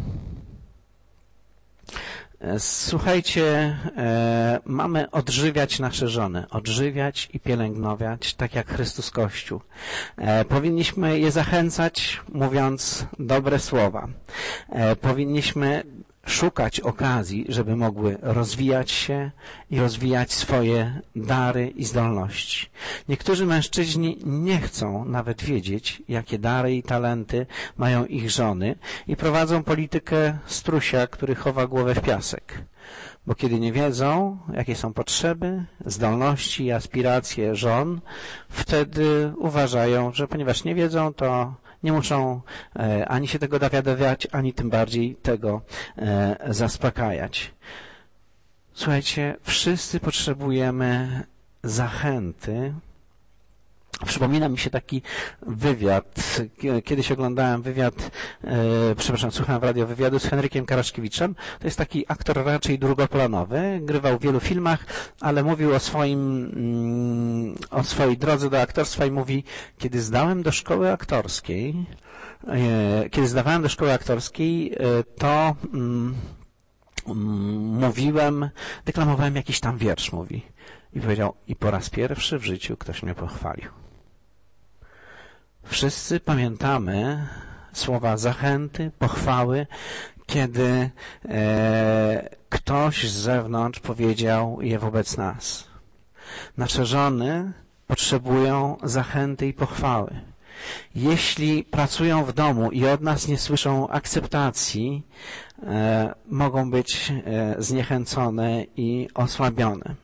słuchajcie, e, mamy odżywiać nasze żony, odżywiać i pielęgnować, tak jak Chrystus Kościół. E, powinniśmy je zachęcać, mówiąc dobre słowa. E, powinniśmy szukać okazji, żeby mogły rozwijać się i rozwijać swoje dary i zdolności. Niektórzy mężczyźni nie chcą nawet wiedzieć, jakie dary i talenty mają ich żony i prowadzą politykę strusia, który chowa głowę w piasek. Bo kiedy nie wiedzą, jakie są potrzeby, zdolności i aspiracje żon, wtedy uważają, że ponieważ nie wiedzą, to nie muszą e, ani się tego dowiadywać, ani tym bardziej tego e, zaspokajać. Słuchajcie, wszyscy potrzebujemy zachęty. Przypomina mi się taki wywiad. Kiedyś oglądałem wywiad, e, przepraszam, słuchałem w radio wywiadu z Henrykiem Karaszkiewiczem. To jest taki aktor raczej drugoplanowy. Grywał w wielu filmach, ale mówił o swoim, mm, o swojej drodze do aktorstwa i mówi, kiedy zdałem do szkoły aktorskiej, e, kiedy zdawałem do szkoły aktorskiej, e, to mm, mm, mówiłem, deklamowałem jakiś tam wiersz, mówi. I powiedział, i po raz pierwszy w życiu ktoś mnie pochwalił. Wszyscy pamiętamy słowa zachęty, pochwały, kiedy e, ktoś z zewnątrz powiedział je wobec nas. Nasze żony potrzebują zachęty i pochwały. Jeśli pracują w domu i od nas nie słyszą akceptacji, e, mogą być e, zniechęcone i osłabione.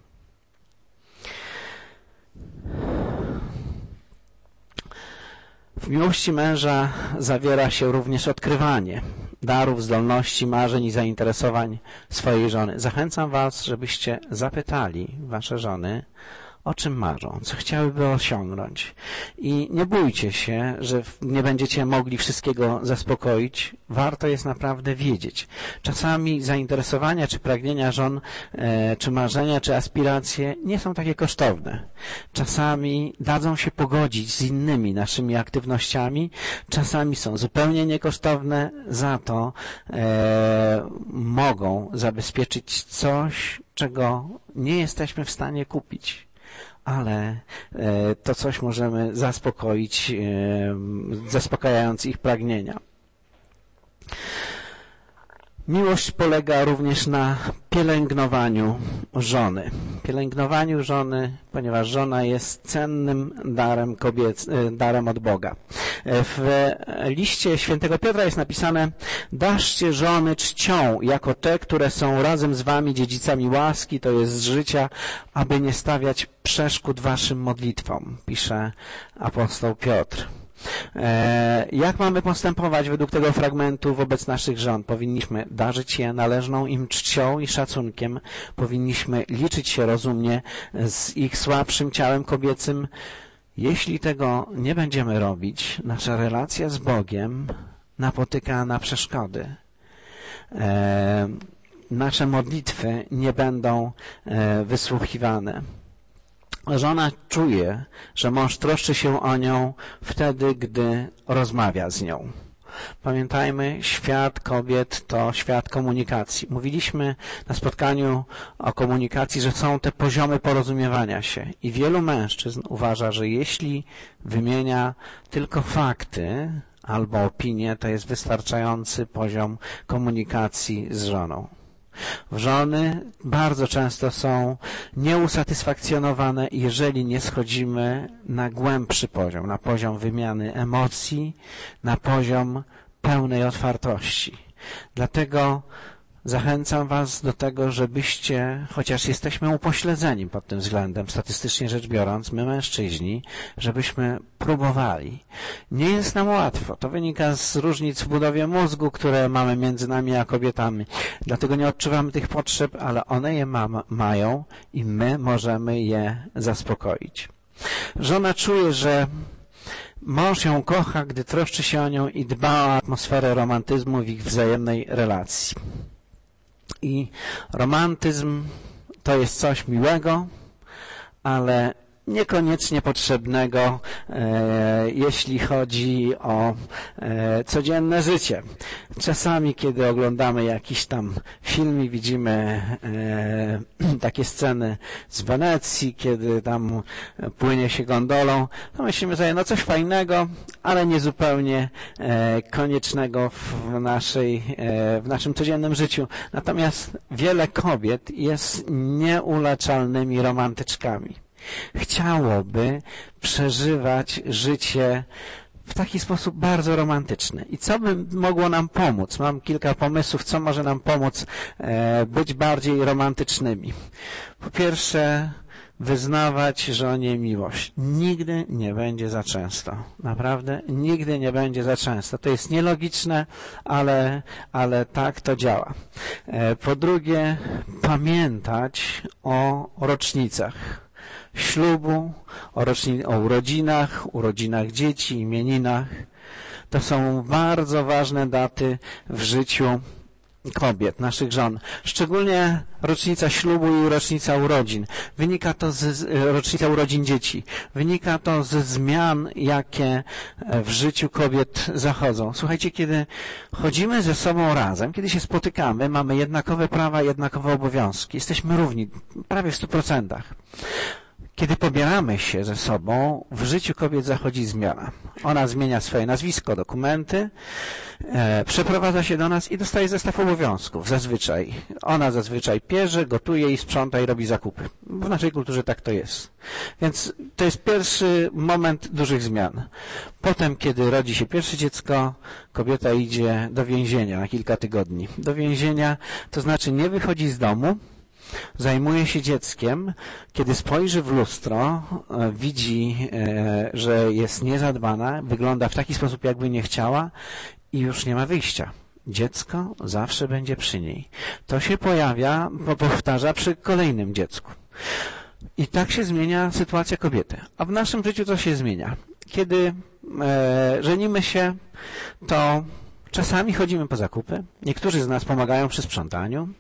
W miłości męża zawiera się również odkrywanie darów, zdolności, marzeń i zainteresowań swojej żony. Zachęcam was, żebyście zapytali wasze żony, o czym marzą, co chciałyby osiągnąć. I nie bójcie się, że nie będziecie mogli wszystkiego zaspokoić. Warto jest naprawdę wiedzieć. Czasami zainteresowania czy pragnienia żon, e, czy marzenia, czy aspiracje nie są takie kosztowne. Czasami dadzą się pogodzić z innymi naszymi aktywnościami. Czasami są zupełnie niekosztowne. Za to e, mogą zabezpieczyć coś, czego nie jesteśmy w stanie kupić. Ale e, to coś możemy zaspokoić, e, zaspokajając ich pragnienia. Miłość polega również na pielęgnowaniu żony. Pielęgnowaniu żony, ponieważ żona jest cennym darem kobiec, darem od Boga. W liście świętego Piotra jest napisane: daszcie żony czcią, jako te, które są razem z wami dziedzicami łaski, to jest życia, aby nie stawiać przeszkód waszym modlitwom, pisze apostoł Piotr. Jak mamy postępować według tego fragmentu wobec naszych żon? Powinniśmy darzyć je należną im czcią i szacunkiem. Powinniśmy liczyć się rozumnie z ich słabszym ciałem kobiecym. Jeśli tego nie będziemy robić, nasza relacja z Bogiem napotyka na przeszkody. Nasze modlitwy nie będą wysłuchiwane. Żona czuje, że mąż troszczy się o nią wtedy, gdy rozmawia z nią. Pamiętajmy, świat kobiet to świat komunikacji. Mówiliśmy na spotkaniu o komunikacji, że są te poziomy porozumiewania się. I wielu mężczyzn uważa, że jeśli wymienia tylko fakty albo opinie, to jest wystarczający poziom komunikacji z żoną. Żony bardzo często są nieusatysfakcjonowane, jeżeli nie schodzimy na głębszy poziom, na poziom wymiany emocji, na poziom pełnej otwartości. Dlatego zachęcam was do tego, żebyście, chociaż jesteśmy upośledzeni pod tym względem, statystycznie rzecz biorąc, my mężczyźni, żebyśmy próbowali. Nie jest nam łatwo. To wynika z różnic w budowie mózgu, które mamy między nami a kobietami. Dlatego nie odczuwamy tych potrzeb, ale one je ma, mają i my możemy je zaspokoić. Żona czuje, że mąż ją kocha, gdy troszczy się o nią i dba o atmosferę romantyzmu w ich wzajemnej relacji. I romantyzm to jest coś miłego, ale niekoniecznie potrzebnego, e, jeśli chodzi o e, codzienne życie. Czasami, kiedy oglądamy jakiś tam film i widzimy e, takie sceny z Wenecji, kiedy tam płynie się gondolą, to myślimy sobie, no coś fajnego, ale nie zupełnie e, koniecznego w, naszej, e, w naszym codziennym życiu. Natomiast wiele kobiet jest nieuleczalnymi romantyczkami. Chciałoby przeżywać życie w taki sposób bardzo romantyczny. I co by mogło nam pomóc? Mam kilka pomysłów, co może nam pomóc e, być bardziej romantycznymi. Po pierwsze, wyznawać żonie miłość. Nigdy nie będzie za często. Naprawdę, nigdy nie będzie za często. To jest nielogiczne, ale, ale tak to działa. E, po drugie, pamiętać o rocznicach ślubu, o, roczni- o urodzinach, urodzinach dzieci, imieninach. To są bardzo ważne daty w życiu kobiet, naszych żon, szczególnie rocznica ślubu i rocznica urodzin. Wynika to z rocznica urodzin dzieci. Wynika to ze zmian, jakie w życiu kobiet zachodzą. Słuchajcie, kiedy chodzimy ze sobą razem, kiedy się spotykamy, mamy jednakowe prawa, jednakowe obowiązki. Jesteśmy równi, prawie w stu procentach. Kiedy pobieramy się ze sobą, w życiu kobiet zachodzi zmiana. Ona zmienia swoje nazwisko, dokumenty, e, przeprowadza się do nas i dostaje zestaw obowiązków. Zazwyczaj. Ona zazwyczaj pierze, gotuje i sprząta i robi zakupy. W naszej kulturze tak to jest. Więc to jest pierwszy moment dużych zmian. Potem, kiedy rodzi się pierwsze dziecko, kobieta idzie do więzienia na kilka tygodni. Do więzienia, to znaczy nie wychodzi z domu, zajmuje się dzieckiem, kiedy spojrzy w lustro, widzi, że jest niezadbana, wygląda w taki sposób, jakby nie chciała i już nie ma wyjścia. Dziecko zawsze będzie przy niej. To się pojawia, powtarza przy kolejnym dziecku. I tak się zmienia sytuacja kobiety. A w naszym życiu co się zmienia? Kiedy e, żenimy się, to czasami chodzimy po zakupy. Niektórzy z nas pomagają przy sprzątaniu.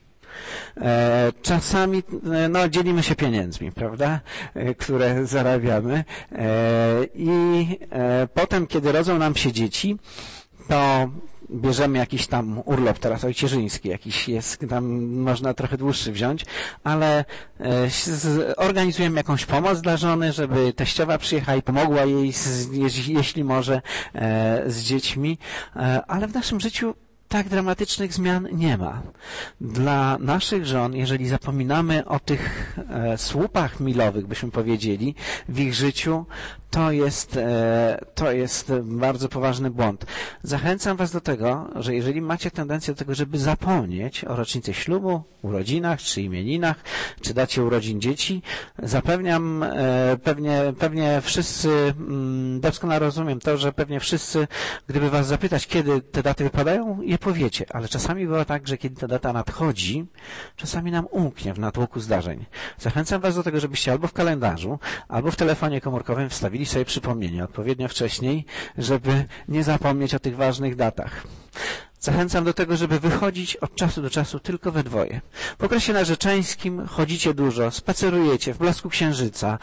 E, czasami no, dzielimy się pieniędzmi, prawda, e, które zarabiamy. E, I e, potem, kiedy rodzą nam się dzieci, to bierzemy jakiś tam urlop, teraz ojcierzyński, jakiś jest, tam można trochę dłuższy wziąć, ale e, z, organizujemy jakąś pomoc dla żony, żeby teściowa przyjechała i pomogła jej, z, jeśli, jeśli może, e, z dziećmi, e, ale w naszym życiu tak dramatycznych zmian nie ma. Dla naszych żon, jeżeli zapominamy o tych e, słupach milowych, byśmy powiedzieli, w ich życiu, to jest, e, to jest bardzo poważny błąd. Zachęcam was do tego, że jeżeli macie tendencję do tego, żeby zapomnieć o rocznicy ślubu, urodzinach, czy imieninach, czy dacie urodzin dzieci, zapewniam, e, pewnie, pewnie wszyscy, mm, doskonale rozumiem to, że pewnie wszyscy, gdyby was zapytać, kiedy te daty wypadają, je powiecie, ale czasami bywa tak, że kiedy ta data nadchodzi, czasami nam umknie w natłoku zdarzeń. Zachęcam was do tego, żebyście albo w kalendarzu, albo w telefonie komórkowym wstawili sobie przypomnienie odpowiednio wcześniej, żeby nie zapomnieć o tych ważnych datach. Zachęcam do tego, żeby wychodzić od czasu do czasu tylko we dwoje. W okresie narzeczeńskim chodzicie dużo, spacerujecie w blasku księżyca,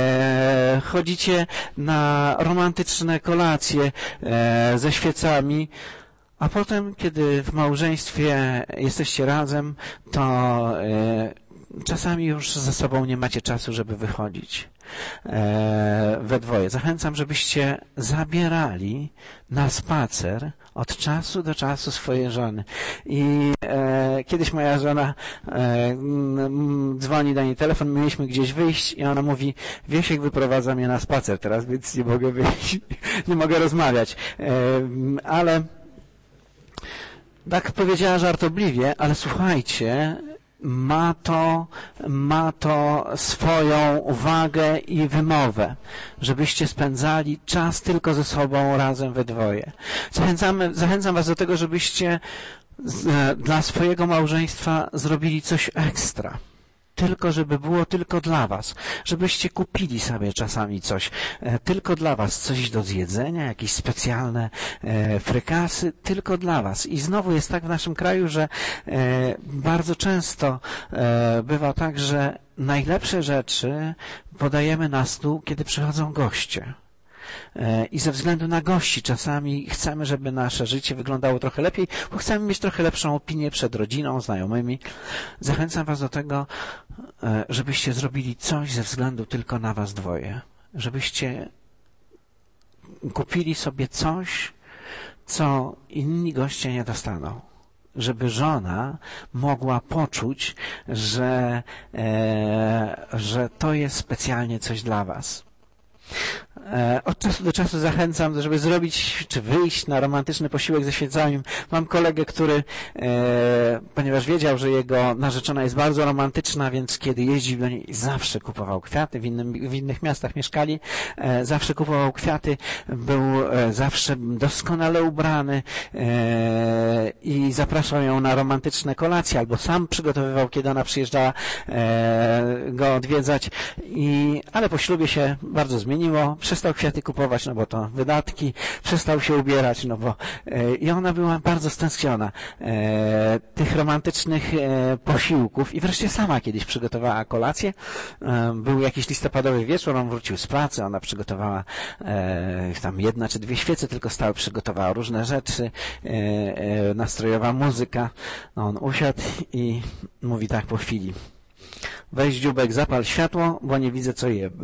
e, chodzicie na romantyczne kolacje e, ze świecami, a potem, kiedy w małżeństwie jesteście razem, to e, czasami już ze sobą nie macie czasu, żeby wychodzić e, we dwoje. Zachęcam, żebyście zabierali na spacer od czasu do czasu swoje żony. I e, kiedyś moja żona e, m, dzwoni do niej telefon, mieliśmy gdzieś wyjść i ona mówi, Wiesiek wyprowadza mnie na spacer teraz, więc nie mogę wyjść, nie mogę rozmawiać. E, ale tak powiedziała żartobliwie, ale słuchajcie, ma to, ma to swoją uwagę i wymowę, żebyście spędzali czas tylko ze sobą razem we dwoje. Zachęcamy, zachęcam was do tego, żebyście z, dla swojego małżeństwa zrobili coś ekstra. Tylko, żeby było tylko dla was. Żebyście kupili sobie czasami coś e, tylko dla was. Coś do zjedzenia, jakieś specjalne e, frykasy, tylko dla was. I znowu jest tak w naszym kraju, że e, bardzo często e, bywa tak, że najlepsze rzeczy podajemy na stół, kiedy przychodzą goście. I ze względu na gości czasami chcemy, żeby nasze życie wyglądało trochę lepiej, bo chcemy mieć trochę lepszą opinię przed rodziną, znajomymi. Zachęcam was do tego, żebyście zrobili coś ze względu tylko na was dwoje. Żebyście kupili sobie coś, co inni goście nie dostaną. Żeby żona mogła poczuć, że, e, że to jest specjalnie coś dla was. Od czasu do czasu zachęcam, żeby zrobić, czy wyjść na romantyczny posiłek ze świecami. Mam kolegę, który, e, ponieważ wiedział, że jego narzeczona jest bardzo romantyczna, więc kiedy jeździł do niej, zawsze kupował kwiaty, w, innym, w innych miastach mieszkali, e, zawsze kupował kwiaty, był e, zawsze doskonale ubrany e, i zapraszał ją na romantyczne kolacje, albo sam przygotowywał, kiedy ona przyjeżdżała e, go odwiedzać. I, ale po ślubie się bardzo zmieniło. przestał kwiaty kupować, no bo to wydatki, przestał się ubierać, no bo e, i ona była bardzo stęskniona e, tych romantycznych e, posiłków i wreszcie sama kiedyś przygotowała kolację. E, był jakiś listopadowy wieczór, on wrócił z pracy, ona przygotowała e, tam jedna czy dwie świece tylko stały, przygotowała różne rzeczy, e, e, nastrojowa muzyka. No, on usiadł i mówi tak po chwili: weź dzióbek, zapal światło, bo nie widzę, co jem.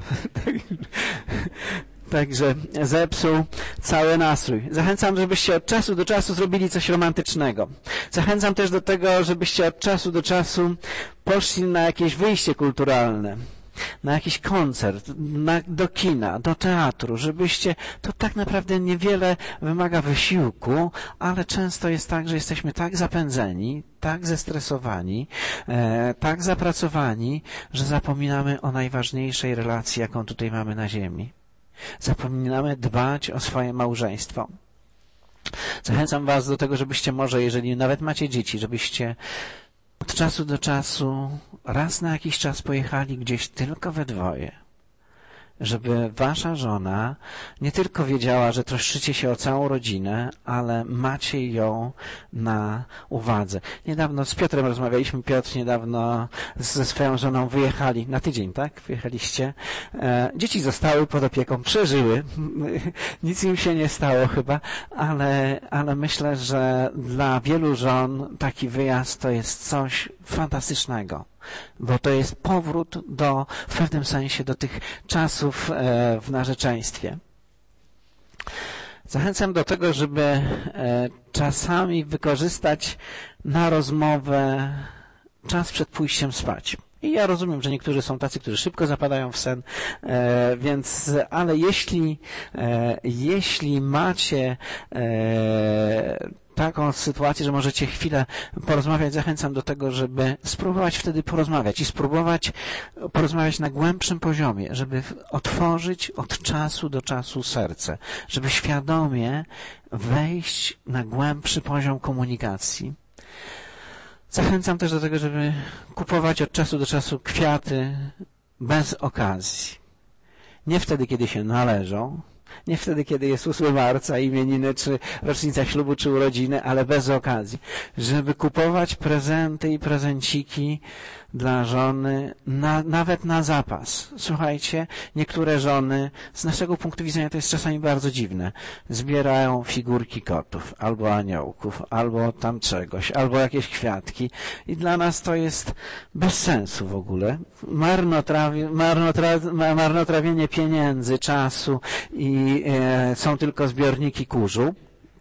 Także zepsuł cały nastrój. Zachęcam, żebyście od czasu do czasu zrobili coś romantycznego. Zachęcam też do tego, żebyście od czasu do czasu poszli na jakieś wyjście kulturalne, na jakiś koncert, na, do kina, do teatru, żebyście, to tak naprawdę niewiele wymaga wysiłku, ale często jest tak, że jesteśmy tak zapędzeni, tak zestresowani, e, tak zapracowani, że zapominamy o najważniejszej relacji, jaką tutaj mamy na ziemi. Zapominamy dbać o swoje małżeństwo. Zachęcam was do tego, żebyście może, jeżeli nawet macie dzieci, żebyście od czasu do czasu, raz na jakiś czas pojechali gdzieś tylko we dwoje, żeby wasza żona nie tylko wiedziała, że troszczycie się o całą rodzinę, ale macie ją na uwadze. Niedawno z Piotrem rozmawialiśmy. Piotr niedawno ze swoją żoną wyjechali na tydzień, tak? Wyjechaliście. E, dzieci zostały pod opieką, przeżyły. Nic im się nie stało chyba, ale, ale myślę, że dla wielu żon taki wyjazd to jest coś fantastycznego, bo to jest powrót do, w pewnym sensie do tych czasów e, w narzeczeństwie. Zachęcam do tego, żeby e, czasami wykorzystać na rozmowę czas przed pójściem spać. I ja rozumiem, że niektórzy są tacy, którzy szybko zapadają w sen, e, więc, ale jeśli, e, jeśli macie e, taką sytuację, że możecie chwilę porozmawiać, zachęcam do tego, żeby spróbować wtedy porozmawiać i spróbować porozmawiać na głębszym poziomie, żeby otworzyć od czasu do czasu serce, żeby świadomie wejść na głębszy poziom komunikacji. Zachęcam też do tego, żeby kupować od czasu do czasu kwiaty bez okazji. Nie wtedy, kiedy się należą, nie wtedy, kiedy jest ósmego marca, imieniny, czy rocznica ślubu, czy urodziny, ale bez okazji. Żeby kupować prezenty i prezenciki dla żony, na, nawet na zapas. Słuchajcie, niektóre żony, z naszego punktu widzenia to jest czasami bardzo dziwne, zbierają figurki kotów, albo aniołków, albo tam czegoś, albo jakieś kwiatki i dla nas to jest bez sensu w ogóle. Marnotrawi, marnotra, marnotrawienie pieniędzy, czasu i e, są tylko zbiorniki kurzu.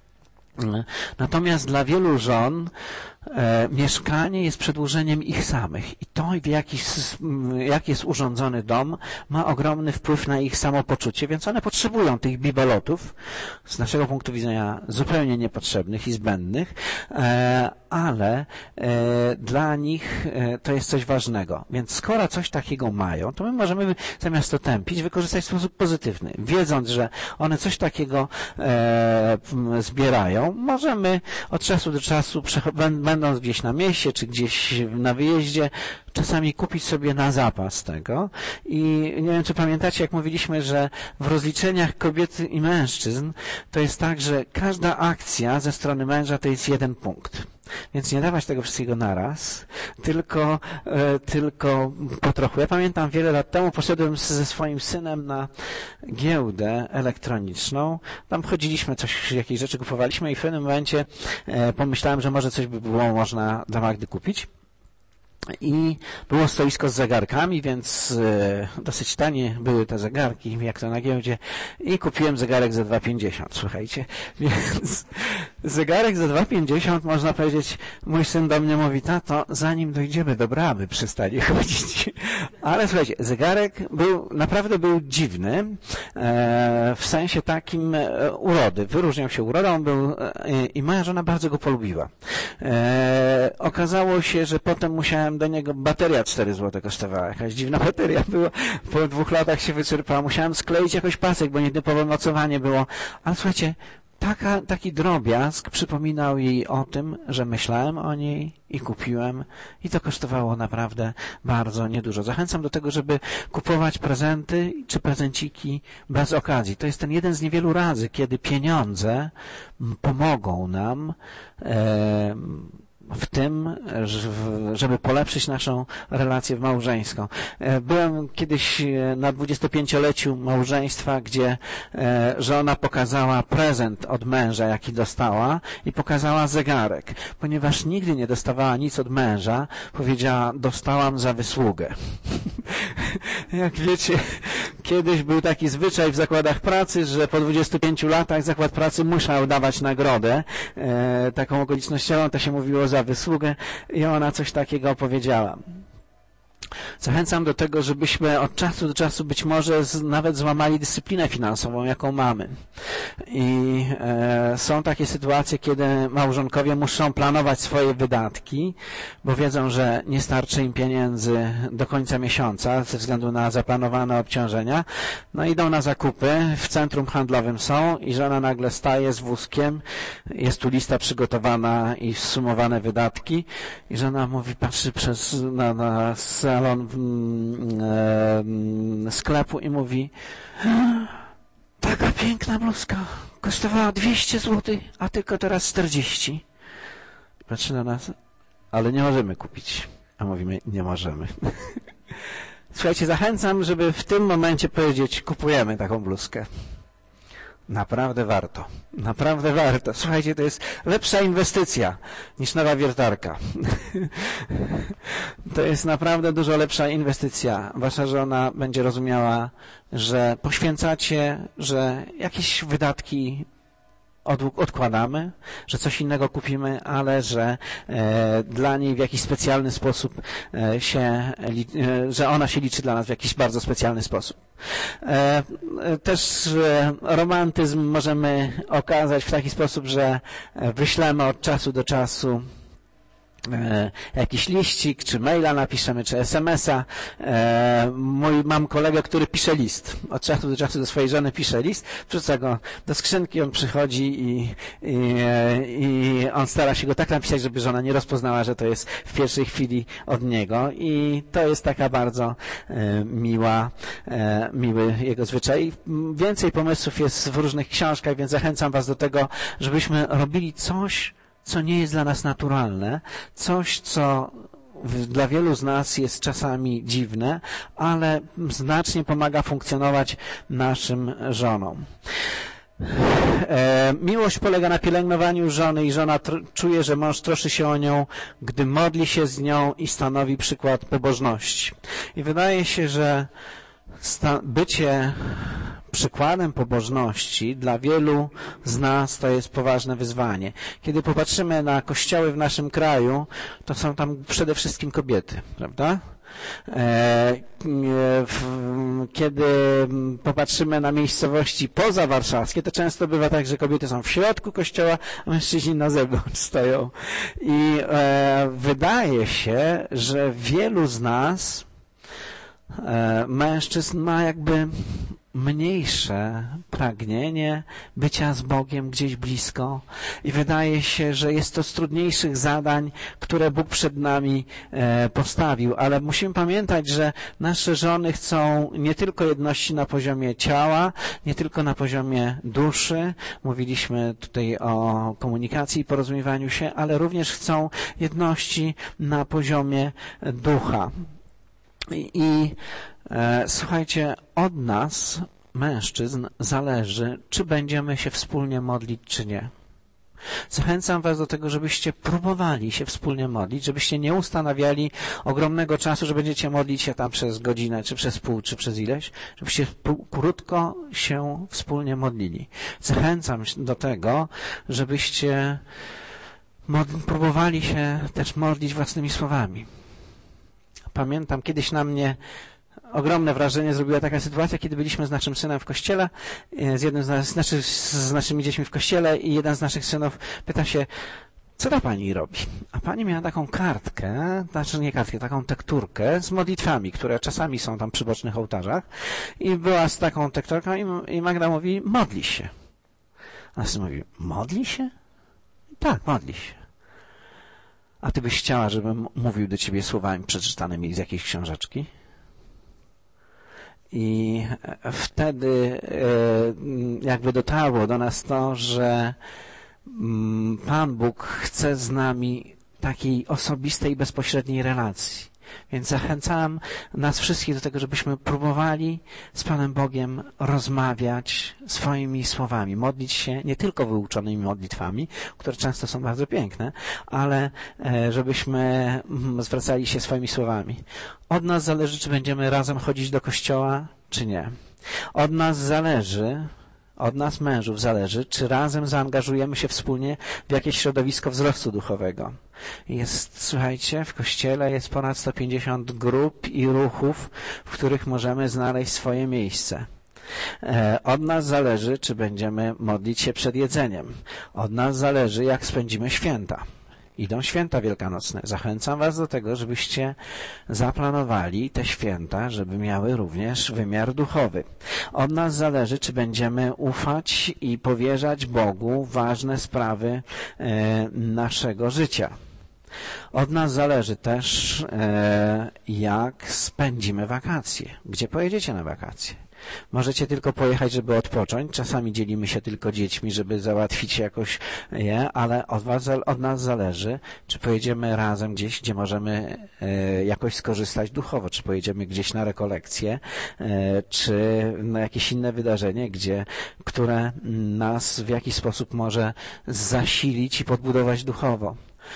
Natomiast dla wielu żon e, mieszkanie jest przedłużeniem ich samych i to, w jaki, jak jest urządzony dom, ma ogromny wpływ na ich samopoczucie, więc one potrzebują tych bibelotów, z naszego punktu widzenia zupełnie niepotrzebnych i zbędnych, e, ale e, dla nich e, to jest coś ważnego. Więc skoro coś takiego mają, to my możemy zamiast to tępić, wykorzystać w sposób pozytywny. Wiedząc, że one coś takiego e, zbierają, możemy od czasu do czasu, będąc gdzieś na mieście, czy gdzieś na wyjeździe, czasami kupić sobie na zapas tego. I nie wiem, czy pamiętacie, jak mówiliśmy, że w rozliczeniach kobiety i mężczyzn to jest tak, że każda akcja ze strony męża to jest jeden punkt. Więc nie dawać tego wszystkiego naraz, tylko, e, tylko po trochu. Ja pamiętam, wiele lat temu poszedłem ze swoim synem na giełdę elektroniczną. Tam chodziliśmy, coś, jakieś rzeczy kupowaliśmy i w pewnym momencie e, pomyślałem, że może coś by było można dla Magdy kupić. I było stoisko z zegarkami, więc e, dosyć tanie były te zegarki, jak to na giełdzie, i kupiłem zegarek za dwa pięćdziesiąt, słuchajcie. Więc zegarek za dwa pięćdziesiąt, można powiedzieć, mój syn do mnie mówi: tato, zanim dojdziemy do bramy, przestanie chodzić. Ale słuchajcie, zegarek był, naprawdę był dziwny, e, w sensie takim e, urody. Wyróżniał się urodą, był e, i moja żona bardzo go polubiła. E, okazało się, że potem musiałem do niego, bateria cztery złote kosztowała, jakaś dziwna bateria była, po dwóch latach się wyczerpała, musiałem skleić jakoś pasek, bo nietypowe mocowanie było, ale słuchajcie, Taka, taki drobiazg przypominał jej o tym, że myślałem o niej i kupiłem i to kosztowało naprawdę bardzo niedużo. Zachęcam do tego, żeby kupować prezenty czy prezenciki bez okazji. To jest ten jeden z niewielu razy, kiedy pieniądze pomogą nam e, w tym, żeby polepszyć naszą relację małżeńską. Byłem kiedyś na dwudziestopięcioleciu małżeństwa, gdzie żona pokazała prezent od męża, jaki dostała, i pokazała zegarek. Ponieważ nigdy nie dostawała nic od męża, powiedziała: dostałam za wysługę. Jak wiecie, kiedyś był taki zwyczaj w zakładach pracy, że po dwudziestu pięciu latach zakład pracy musiał dawać nagrodę. E, taką okolicznościową to się mówiło za wysługę i ona coś takiego opowiedziała. Zachęcam do tego, żebyśmy od czasu do czasu być może z, nawet złamali dyscyplinę finansową, jaką mamy. I e, są takie sytuacje, kiedy małżonkowie muszą planować swoje wydatki, bo wiedzą, że nie starczy im pieniędzy do końca miesiąca ze względu na zaplanowane obciążenia. No idą na zakupy, w centrum handlowym są i żona nagle staje z wózkiem, jest tu lista przygotowana i zsumowane wydatki i żona mówi, patrzy przez na, na salon e, sklepu i mówi: taka piękna bluzka, kosztowała dwieście złotych, a tylko teraz czterdzieści. Patrzy na nas: ale nie możemy kupić. A mówimy: nie możemy. Słuchajcie, zachęcam, żeby w tym momencie powiedzieć: kupujemy taką bluzkę. Naprawdę warto. Naprawdę warto. Słuchajcie, to jest lepsza inwestycja niż nowa wiertarka. To jest naprawdę dużo lepsza inwestycja. Wasza żona będzie rozumiała, że poświęcacie, że jakieś wydatki odkładamy, że coś innego kupimy, ale że e, dla niej w jakiś specjalny sposób e, się, e, że ona się liczy dla nas w jakiś bardzo specjalny sposób. E, też e, romantyzm możemy okazać w taki sposób, że wyślemy od czasu do czasu E, jakiś liścik, czy maila napiszemy, czy es em es a. E, mój, mam kolegę, który pisze list. Od czasu do czasu do swojej żony pisze list, wrzuca go do skrzynki, on przychodzi i, i, i on stara się go tak napisać, żeby żona nie rozpoznała, że to jest w pierwszej chwili od niego. I to jest taka bardzo e, miła, e, miły jego zwyczaj. Więcej pomysłów jest w różnych książkach, więc zachęcam was do tego, żebyśmy robili coś, co nie jest dla nas naturalne, coś, co dla wielu z nas jest czasami dziwne, ale znacznie pomaga funkcjonować naszym żonom. E, miłość polega na pielęgnowaniu żony i żona tr- czuje, że mąż troszczy się o nią, gdy modli się z nią i stanowi przykład pobożności. I wydaje się, że sta- bycie przykładem pobożności dla wielu z nas to jest poważne wyzwanie. Kiedy popatrzymy na kościoły w naszym kraju, to są tam przede wszystkim kobiety, prawda? Kiedy popatrzymy na miejscowości pozawarszawskie, to często bywa tak, że kobiety są w środku kościoła, a mężczyźni na zewnątrz stoją. I wydaje się, że wielu z nas, mężczyzn, ma jakby mniejsze pragnienie bycia z Bogiem gdzieś blisko i wydaje się, że jest to z trudniejszych zadań, które Bóg przed nami e, postawił, ale musimy pamiętać, że nasze żony chcą nie tylko jedności na poziomie ciała, nie tylko na poziomie duszy, mówiliśmy tutaj o komunikacji i porozumiewaniu się, ale również chcą jedności na poziomie ducha. I, i e, słuchajcie, od nas, mężczyzn, zależy, czy będziemy się wspólnie modlić, czy nie. Zachęcam was do tego, żebyście próbowali się wspólnie modlić, żebyście nie ustanawiali ogromnego czasu, że będziecie modlić się tam przez godzinę, czy przez pół, czy przez ileś, żebyście krótko się wspólnie modlili. Zachęcam do tego, żebyście modl- próbowali się też modlić własnymi słowami. Pamiętam, kiedyś na mnie ogromne wrażenie zrobiła taka sytuacja, kiedy byliśmy z naszym synem w kościele, z jednym z, nas, znaczy z naszymi dziećmi w kościele i jeden z naszych synów pyta się, co ta pani robi? A pani miała taką kartkę, znaczy nie kartkę, taką tekturkę z modlitwami, które czasami są tam przy bocznych ołtarzach i była z taką tekturką i, i Magda mówi, modli się. A następnie mówi, modli się? Tak, modli się. A ty byś chciała, żebym mówił do ciebie słowami przeczytanymi z jakiejś książeczki? I wtedy jakby dotarło do nas to, że Pan Bóg chce z nami takiej osobistej, bezpośredniej relacji. Więc zachęcam nas wszystkich do tego, żebyśmy próbowali z Panem Bogiem rozmawiać swoimi słowami, modlić się nie tylko wyuczonymi modlitwami, które często są bardzo piękne, ale żebyśmy zwracali się swoimi słowami. Od nas zależy, czy będziemy razem chodzić do kościoła, czy nie. Od nas zależy, od nas mężów zależy, czy razem zaangażujemy się wspólnie w jakieś środowisko wzrostu duchowego. Jest, słuchajcie, w Kościele jest ponad sto pięćdziesiąt grup i ruchów, w których możemy znaleźć swoje miejsce. Od nas zależy, czy będziemy modlić się przed jedzeniem. Od nas zależy, jak spędzimy święta. Idą święta wielkanocne. Zachęcam was do tego, żebyście zaplanowali te święta, żeby miały również wymiar duchowy. Od nas zależy, czy będziemy ufać i powierzać Bogu ważne sprawy e, naszego życia. Od nas zależy też, e, jak spędzimy wakacje. Gdzie pojedziecie na wakacje? Możecie tylko pojechać, żeby odpocząć. Czasami dzielimy się tylko dziećmi, żeby załatwić jakoś je, ale od was, od nas zależy, czy pojedziemy razem gdzieś, gdzie możemy e, jakoś skorzystać duchowo, czy pojedziemy gdzieś na rekolekcję, e, czy na jakieś inne wydarzenie, gdzie, które nas w jakiś sposób może zasilić i podbudować duchowo.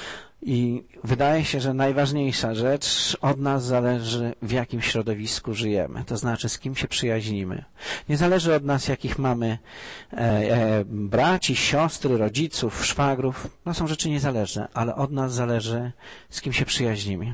I wydaje się, że najważniejsza rzecz, od nas zależy, w jakim środowisku żyjemy, to znaczy z kim się przyjaźnimy. Nie zależy od nas, jakich mamy e, e, braci, siostry, rodziców, szwagrów, no są rzeczy niezależne, ale od nas zależy, z kim się przyjaźnimy.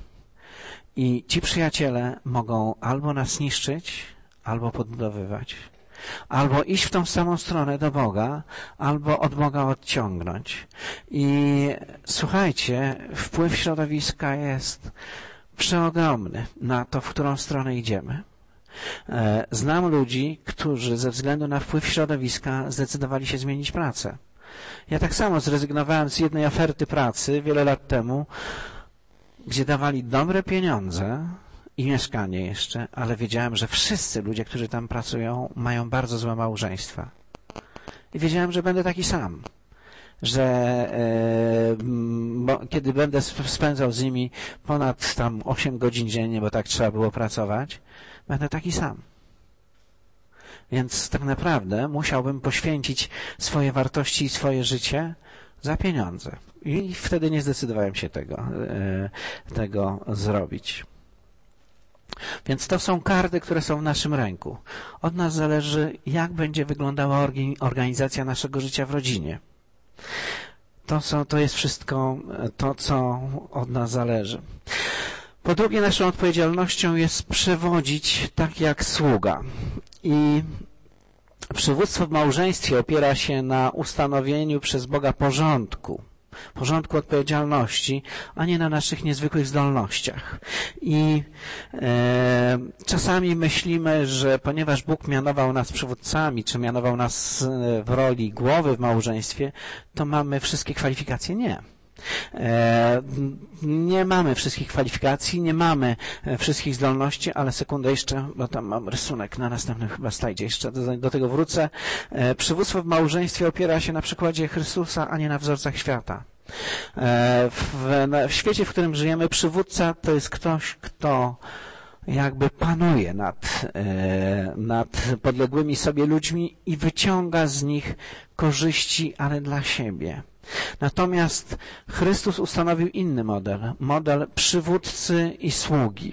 I ci przyjaciele mogą albo nas niszczyć, albo podbudowywać. Albo iść w tą samą stronę do Boga, albo od Boga odciągnąć. I słuchajcie, wpływ środowiska jest przeogromny na to, w którą stronę idziemy. Znam ludzi, którzy ze względu na wpływ środowiska zdecydowali się zmienić pracę. Ja tak samo zrezygnowałem z jednej oferty pracy wiele lat temu, gdzie dawali dobre pieniądze i mieszkanie jeszcze, ale wiedziałem, że wszyscy ludzie, którzy tam pracują, mają bardzo złe małżeństwa. I wiedziałem, że będę taki sam. Że e, bo, kiedy będę spędzał z nimi ponad tam osiem godzin dziennie, bo tak trzeba było pracować, będę taki sam. Więc tak naprawdę musiałbym poświęcić swoje wartości i swoje życie za pieniądze. I wtedy nie zdecydowałem się tego, e, tego zrobić. Więc to są karty, które są w naszym ręku. Od nas zależy, jak będzie wyglądała organizacja naszego życia w rodzinie. To, są, to jest wszystko to, co od nas zależy. Po drugie, naszą odpowiedzialnością jest przewodzić tak jak sługa. I przywództwo w małżeństwie opiera się na ustanowieniu przez Boga porządku. porządku odpowiedzialności, a nie na naszych niezwykłych zdolnościach. I e, czasami myślimy, że ponieważ Bóg mianował nas przywódcami, czy mianował nas w roli głowy w małżeństwie, to mamy wszystkie kwalifikacje. Nie. E, nie mamy wszystkich kwalifikacji, nie mamy wszystkich zdolności, ale sekundę jeszcze, bo tam mam rysunek na następnym chyba slajdzie, jeszcze do, do tego wrócę. E, przywództwo w małżeństwie opiera się na przykładzie Chrystusa, a nie na wzorcach świata. E, w, na, w świecie, w którym żyjemy, przywódca to jest ktoś, kto jakby panuje nad, e, nad podległymi sobie ludźmi i wyciąga z nich korzyści, ale dla siebie. Natomiast Chrystus ustanowił inny model, model przywódcy i sługi.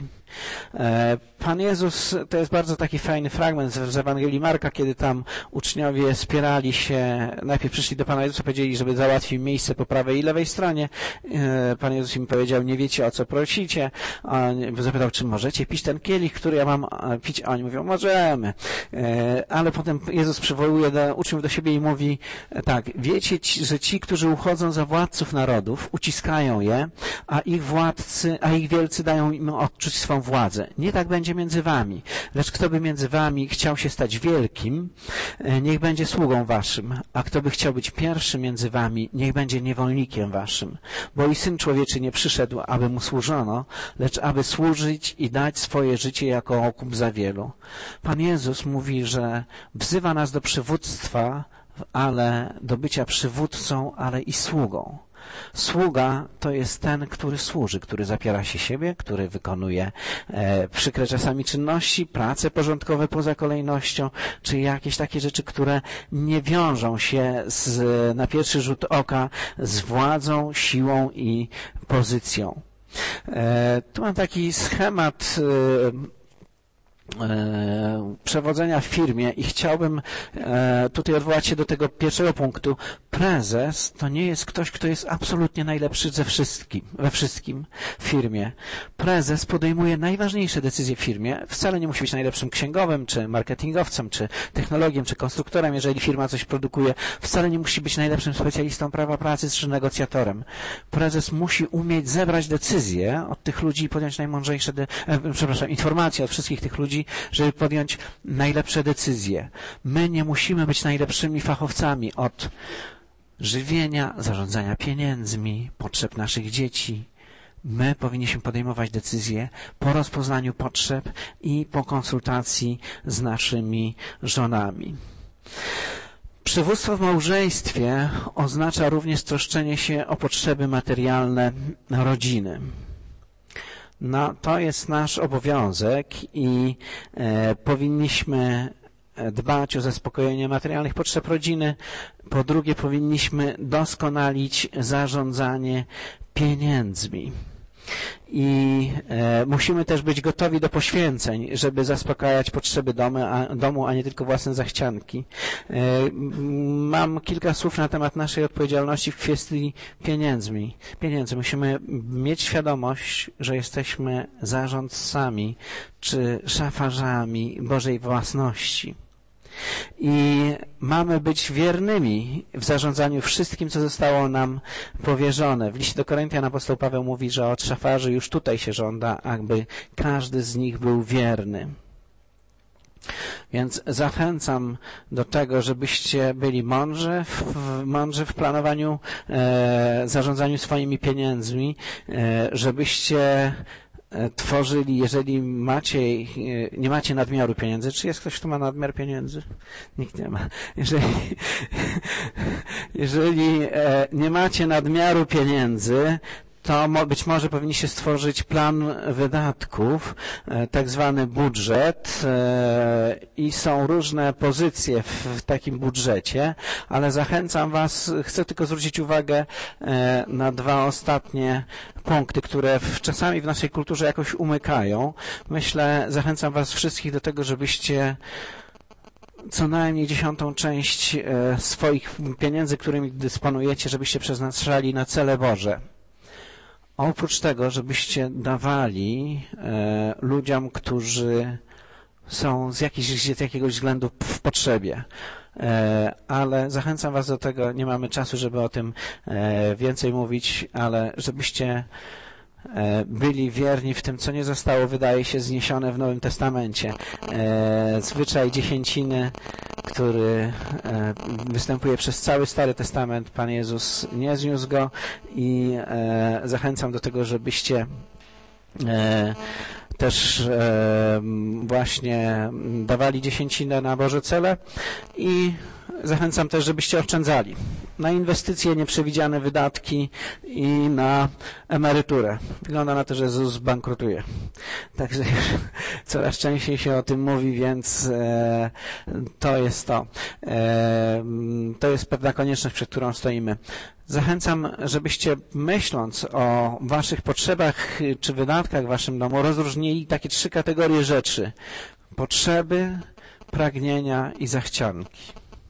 Pan Jezus, to jest bardzo taki fajny fragment z Ewangelii Marka, kiedy tam uczniowie spierali się, najpierw przyszli do Pana Jezusa, powiedzieli, żeby załatwił miejsce po prawej i lewej stronie. Pan Jezus im powiedział, nie wiecie, o co prosicie. On zapytał, czy możecie pić ten kielich, który ja mam pić? A oni mówią, możemy. Ale potem Jezus przywołuje do, uczniów do siebie i mówi, tak, wiecie, że ci, którzy uchodzą za władców narodów, uciskają je, a ich władcy, a ich wielcy dają im odczuć swą władzę. Nie tak będzie między wami, lecz kto by między wami chciał się stać wielkim, niech będzie sługą waszym, a kto by chciał być pierwszy między wami, niech będzie niewolnikiem waszym. Bo i Syn Człowieczy nie przyszedł, aby mu służono, lecz aby służyć i dać swoje życie jako okup za wielu. Pan Jezus mówi, że wzywa nas do przywództwa, ale do bycia przywódcą, ale i sługą. Sługa to jest ten, który służy, który zapiera się siebie, który wykonuje e, przykre czasami czynności, prace porządkowe poza kolejnością, czy jakieś takie rzeczy, które nie wiążą się z, na pierwszy rzut oka z władzą, siłą i pozycją. E, tu mam taki schemat e, przewodzenia w firmie i chciałbym tutaj odwołać się do tego pierwszego punktu. Prezes to nie jest ktoś, kto jest absolutnie najlepszy ze wszystkim, we wszystkim w firmie. Prezes podejmuje najważniejsze decyzje w firmie. Wcale nie musi być najlepszym księgowym, czy marketingowcem, czy technologiem, czy konstruktorem, jeżeli firma coś produkuje. Wcale nie musi być najlepszym specjalistą prawa pracy, czy negocjatorem. Prezes musi umieć zebrać decyzje od tych ludzi i podjąć najmądrzejsze, de- e, przepraszam, informacje od wszystkich tych ludzi, żeby podjąć najlepsze decyzje. My nie musimy być najlepszymi fachowcami od żywienia, zarządzania pieniędzmi, potrzeb naszych dzieci. My powinniśmy podejmować decyzje po rozpoznaniu potrzeb i po konsultacji z naszymi żonami. Przywództwo w małżeństwie oznacza również troszczenie się o potrzeby materialne rodziny. No, to jest nasz obowiązek i e, powinniśmy dbać o zaspokojenie materialnych potrzeb rodziny. Po drugie, powinniśmy doskonalić zarządzanie pieniędzmi. I e, musimy też być gotowi do poświęceń, żeby zaspokajać potrzeby domy, a, domu, a nie tylko własne zachcianki. E, mam kilka słów na temat naszej odpowiedzialności w kwestii pieniędzmi. pieniędzy. Musimy mieć świadomość, że jesteśmy zarządcami czy szafarzami Bożej własności. I mamy być wiernymi w zarządzaniu wszystkim, co zostało nam powierzone. W liście do Koryntian apostoł Paweł mówi, że od szafarzy już tutaj się żąda, aby każdy z nich był wierny. Więc zachęcam do tego, żebyście byli mądrzy w, mądrzy w planowaniu, e, zarządzaniu swoimi pieniędzmi, e, żebyście tworzyli, jeżeli macie, nie macie nadmiaru pieniędzy. Czy jest ktoś, kto ma nadmiar pieniędzy? Nikt nie ma. Jeżeli, jeżeli nie macie nadmiaru pieniędzy, to być może powinniście stworzyć plan wydatków, tak zwany budżet, i są różne pozycje w takim budżecie, ale zachęcam Was, chcę tylko zwrócić uwagę na dwa ostatnie punkty, które czasami w naszej kulturze jakoś umykają. Myślę, zachęcam Was wszystkich do tego, żebyście co najmniej dziesiątą część swoich pieniędzy, którymi dysponujecie, żebyście przeznaczali na cele Boże. Oprócz tego, żebyście dawali e, ludziom, którzy są z, jakiś, z jakiegoś względu w potrzebie. E, ale zachęcam Was do tego, nie mamy czasu, żeby o tym e, więcej mówić, ale żebyście e, byli wierni w tym, co nie zostało, wydaje się, zniesione w Nowym Testamencie. E, zwyczaj dziesięciny, który e, występuje przez cały Stary Testament. Pan Jezus nie zniósł go i e, zachęcam do tego, żebyście e, też e, właśnie dawali dziesięcinę na Boże cele i zachęcam też, żebyście oszczędzali na inwestycje, nieprzewidziane wydatki i na emeryturę. Wygląda na to, że Z U S bankrutuje. Także coraz częściej się o tym mówi, więc e, to jest to. E, to jest pewna konieczność, przed którą stoimy. Zachęcam, żebyście myśląc o waszych potrzebach czy wydatkach w waszym domu rozróżnili takie trzy kategorie rzeczy. Potrzeby, pragnienia i zachcianki.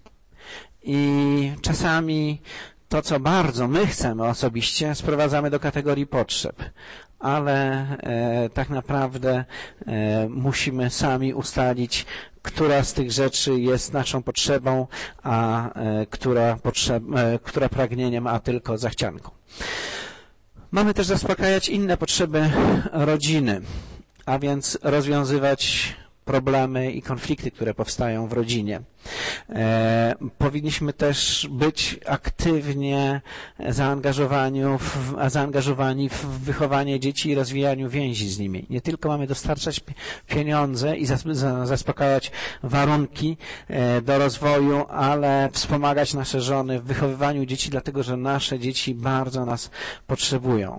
I czasami to, co bardzo my chcemy osobiście, sprowadzamy do kategorii potrzeb. Ale e, tak naprawdę e, musimy sami ustalić, która z tych rzeczy jest naszą potrzebą, a e, która, potrzeb, e, która pragnieniem, a tylko zachcianką. Mamy też zaspokajać inne potrzeby rodziny. a więc rozwiązywać problemy i konflikty, które powstają w rodzinie. E, powinniśmy też być aktywnie zaangażowani w, zaangażowani w wychowanie dzieci i rozwijaniu więzi z nimi. Nie tylko mamy dostarczać pieniądze i zas, zaspokajać warunki e, do rozwoju, ale wspomagać nasze żony w wychowywaniu dzieci, dlatego że nasze dzieci bardzo nas potrzebują.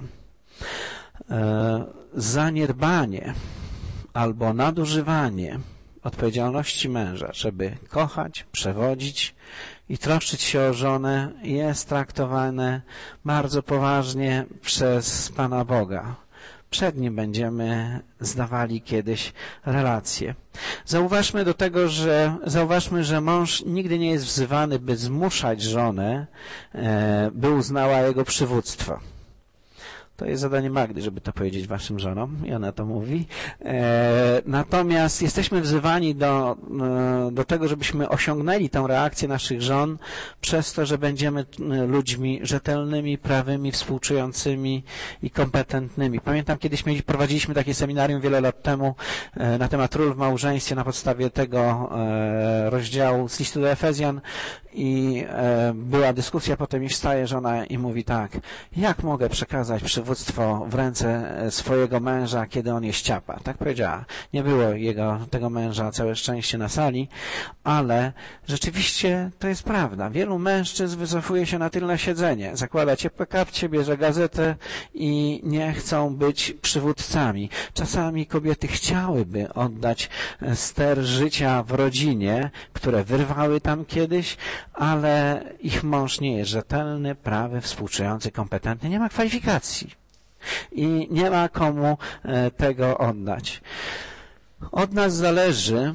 E, zaniedbanie albo nadużywanie odpowiedzialności męża, żeby kochać, przewodzić i troszczyć się o żonę, jest traktowane bardzo poważnie przez Pana Boga. Przed Nim będziemy zdawali kiedyś relacje. Zauważmy do tego, że zauważmy, że mąż nigdy nie jest wzywany, by zmuszać żonę, by uznała jego przywództwo. To jest zadanie Magdy, żeby to powiedzieć waszym żonom i ona to mówi. E, natomiast jesteśmy wzywani do, e, do tego, żebyśmy osiągnęli tę reakcję naszych żon przez to, że będziemy ludźmi rzetelnymi, prawymi, współczującymi i kompetentnymi. Pamiętam, kiedyś mieli, prowadziliśmy takie seminarium wiele lat temu e, na temat ról w małżeństwie na podstawie tego e, rozdziału z listu do Efezjan i e, była dyskusja, potem mi wstaje żona i mówi tak, jak mogę przekazać przywództwo w ręce swojego męża, kiedy on jest ciapa. Tak powiedziała. Nie było jego, tego męża, całe szczęście na sali, ale rzeczywiście to jest prawda. Wielu mężczyzn wycofuje się na tylne siedzenie, zakłada ciepłe kapcie, bierze gazetę i nie chcą być przywódcami. Czasami kobiety chciałyby oddać ster życia w rodzinie, które wyrwały tam kiedyś, ale ich mąż nie jest rzetelny, prawy, współczujący, kompetentny, nie ma kwalifikacji i nie ma komu tego oddać. Od nas zależy,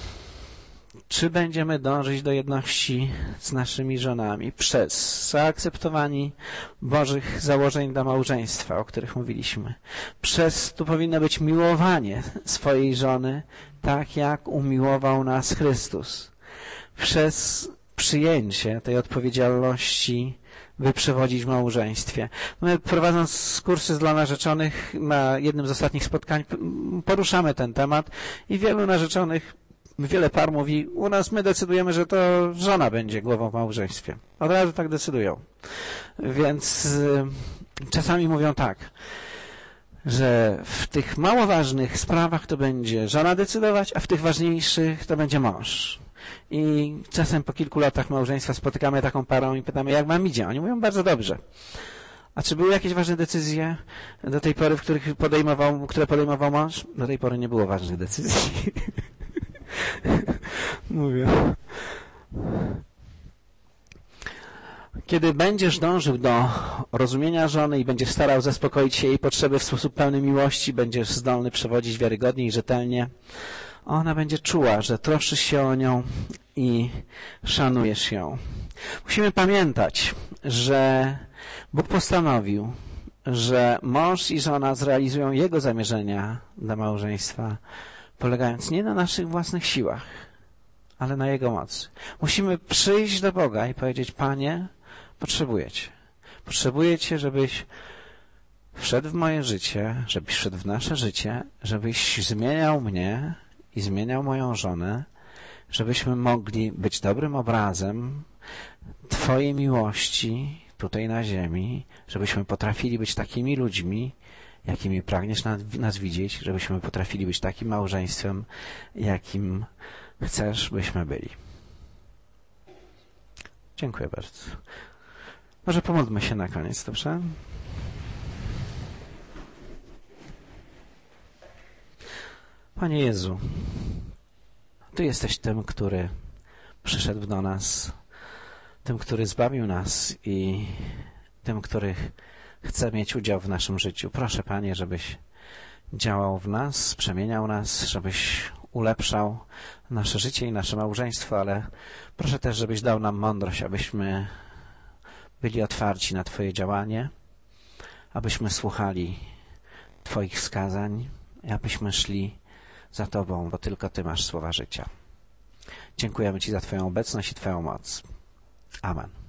czy będziemy dążyć do jedności z naszymi żonami przez zaakceptowanie Bożych założeń dla małżeństwa, o których mówiliśmy. Przez, tu powinno być miłowanie swojej żony, tak jak umiłował nas Chrystus. Przez przyjęcie tej odpowiedzialności, by przewodzić w małżeństwie. My, prowadząc kursy dla narzeczonych, na jednym z ostatnich spotkań poruszamy ten temat i wielu narzeczonych, wiele par mówi, u nas my decydujemy, że to żona będzie głową w małżeństwie. Od razu tak decydują. Więc y, czasami mówią tak, że w tych mało ważnych sprawach to będzie żona decydować, a w tych ważniejszych to będzie mąż. I czasem po kilku latach małżeństwa spotykamy taką parą i pytamy, jak wam idzie? Oni mówią, bardzo dobrze. A czy były jakieś ważne decyzje do tej pory, w których podejmował, które podejmował mąż? Do tej pory nie było ważnych decyzji. Mówię. Kiedy będziesz dążył do rozumienia żony i będziesz starał zaspokoić się jej potrzeby w sposób pełny miłości, będziesz zdolny przewodzić wiarygodnie i rzetelnie, ona będzie czuła, że troszczysz się o nią i szanujesz ją. Musimy pamiętać, że Bóg postanowił, że mąż i żona zrealizują Jego zamierzenia dla małżeństwa, polegając nie na naszych własnych siłach, ale na Jego mocy. Musimy przyjść do Boga i powiedzieć, Panie, potrzebuję Cię. Potrzebuję Cię, żebyś wszedł w moje życie, żebyś wszedł w nasze życie, żebyś zmieniał mnie i zmieniał moją żonę, żebyśmy mogli być dobrym obrazem Twojej miłości tutaj na ziemi, żebyśmy potrafili być takimi ludźmi, jakimi pragniesz nas widzieć, żebyśmy potrafili być takim małżeństwem, jakim chcesz, byśmy byli. Dziękuję bardzo. Może pomódlmy się na koniec, dobrze? Panie Jezu, Ty jesteś tym, który przyszedł do nas, tym, który zbawił nas i tym, który chce mieć udział w naszym życiu. Proszę, Panie, żebyś działał w nas, przemieniał nas, żebyś ulepszał nasze życie i nasze małżeństwo, ale proszę też, żebyś dał nam mądrość, abyśmy byli otwarci na Twoje działanie, abyśmy słuchali Twoich wskazań i abyśmy szli za Tobą, bo tylko Ty masz słowa życia. Dziękujemy Ci za Twoją obecność i Twoją moc. Amen.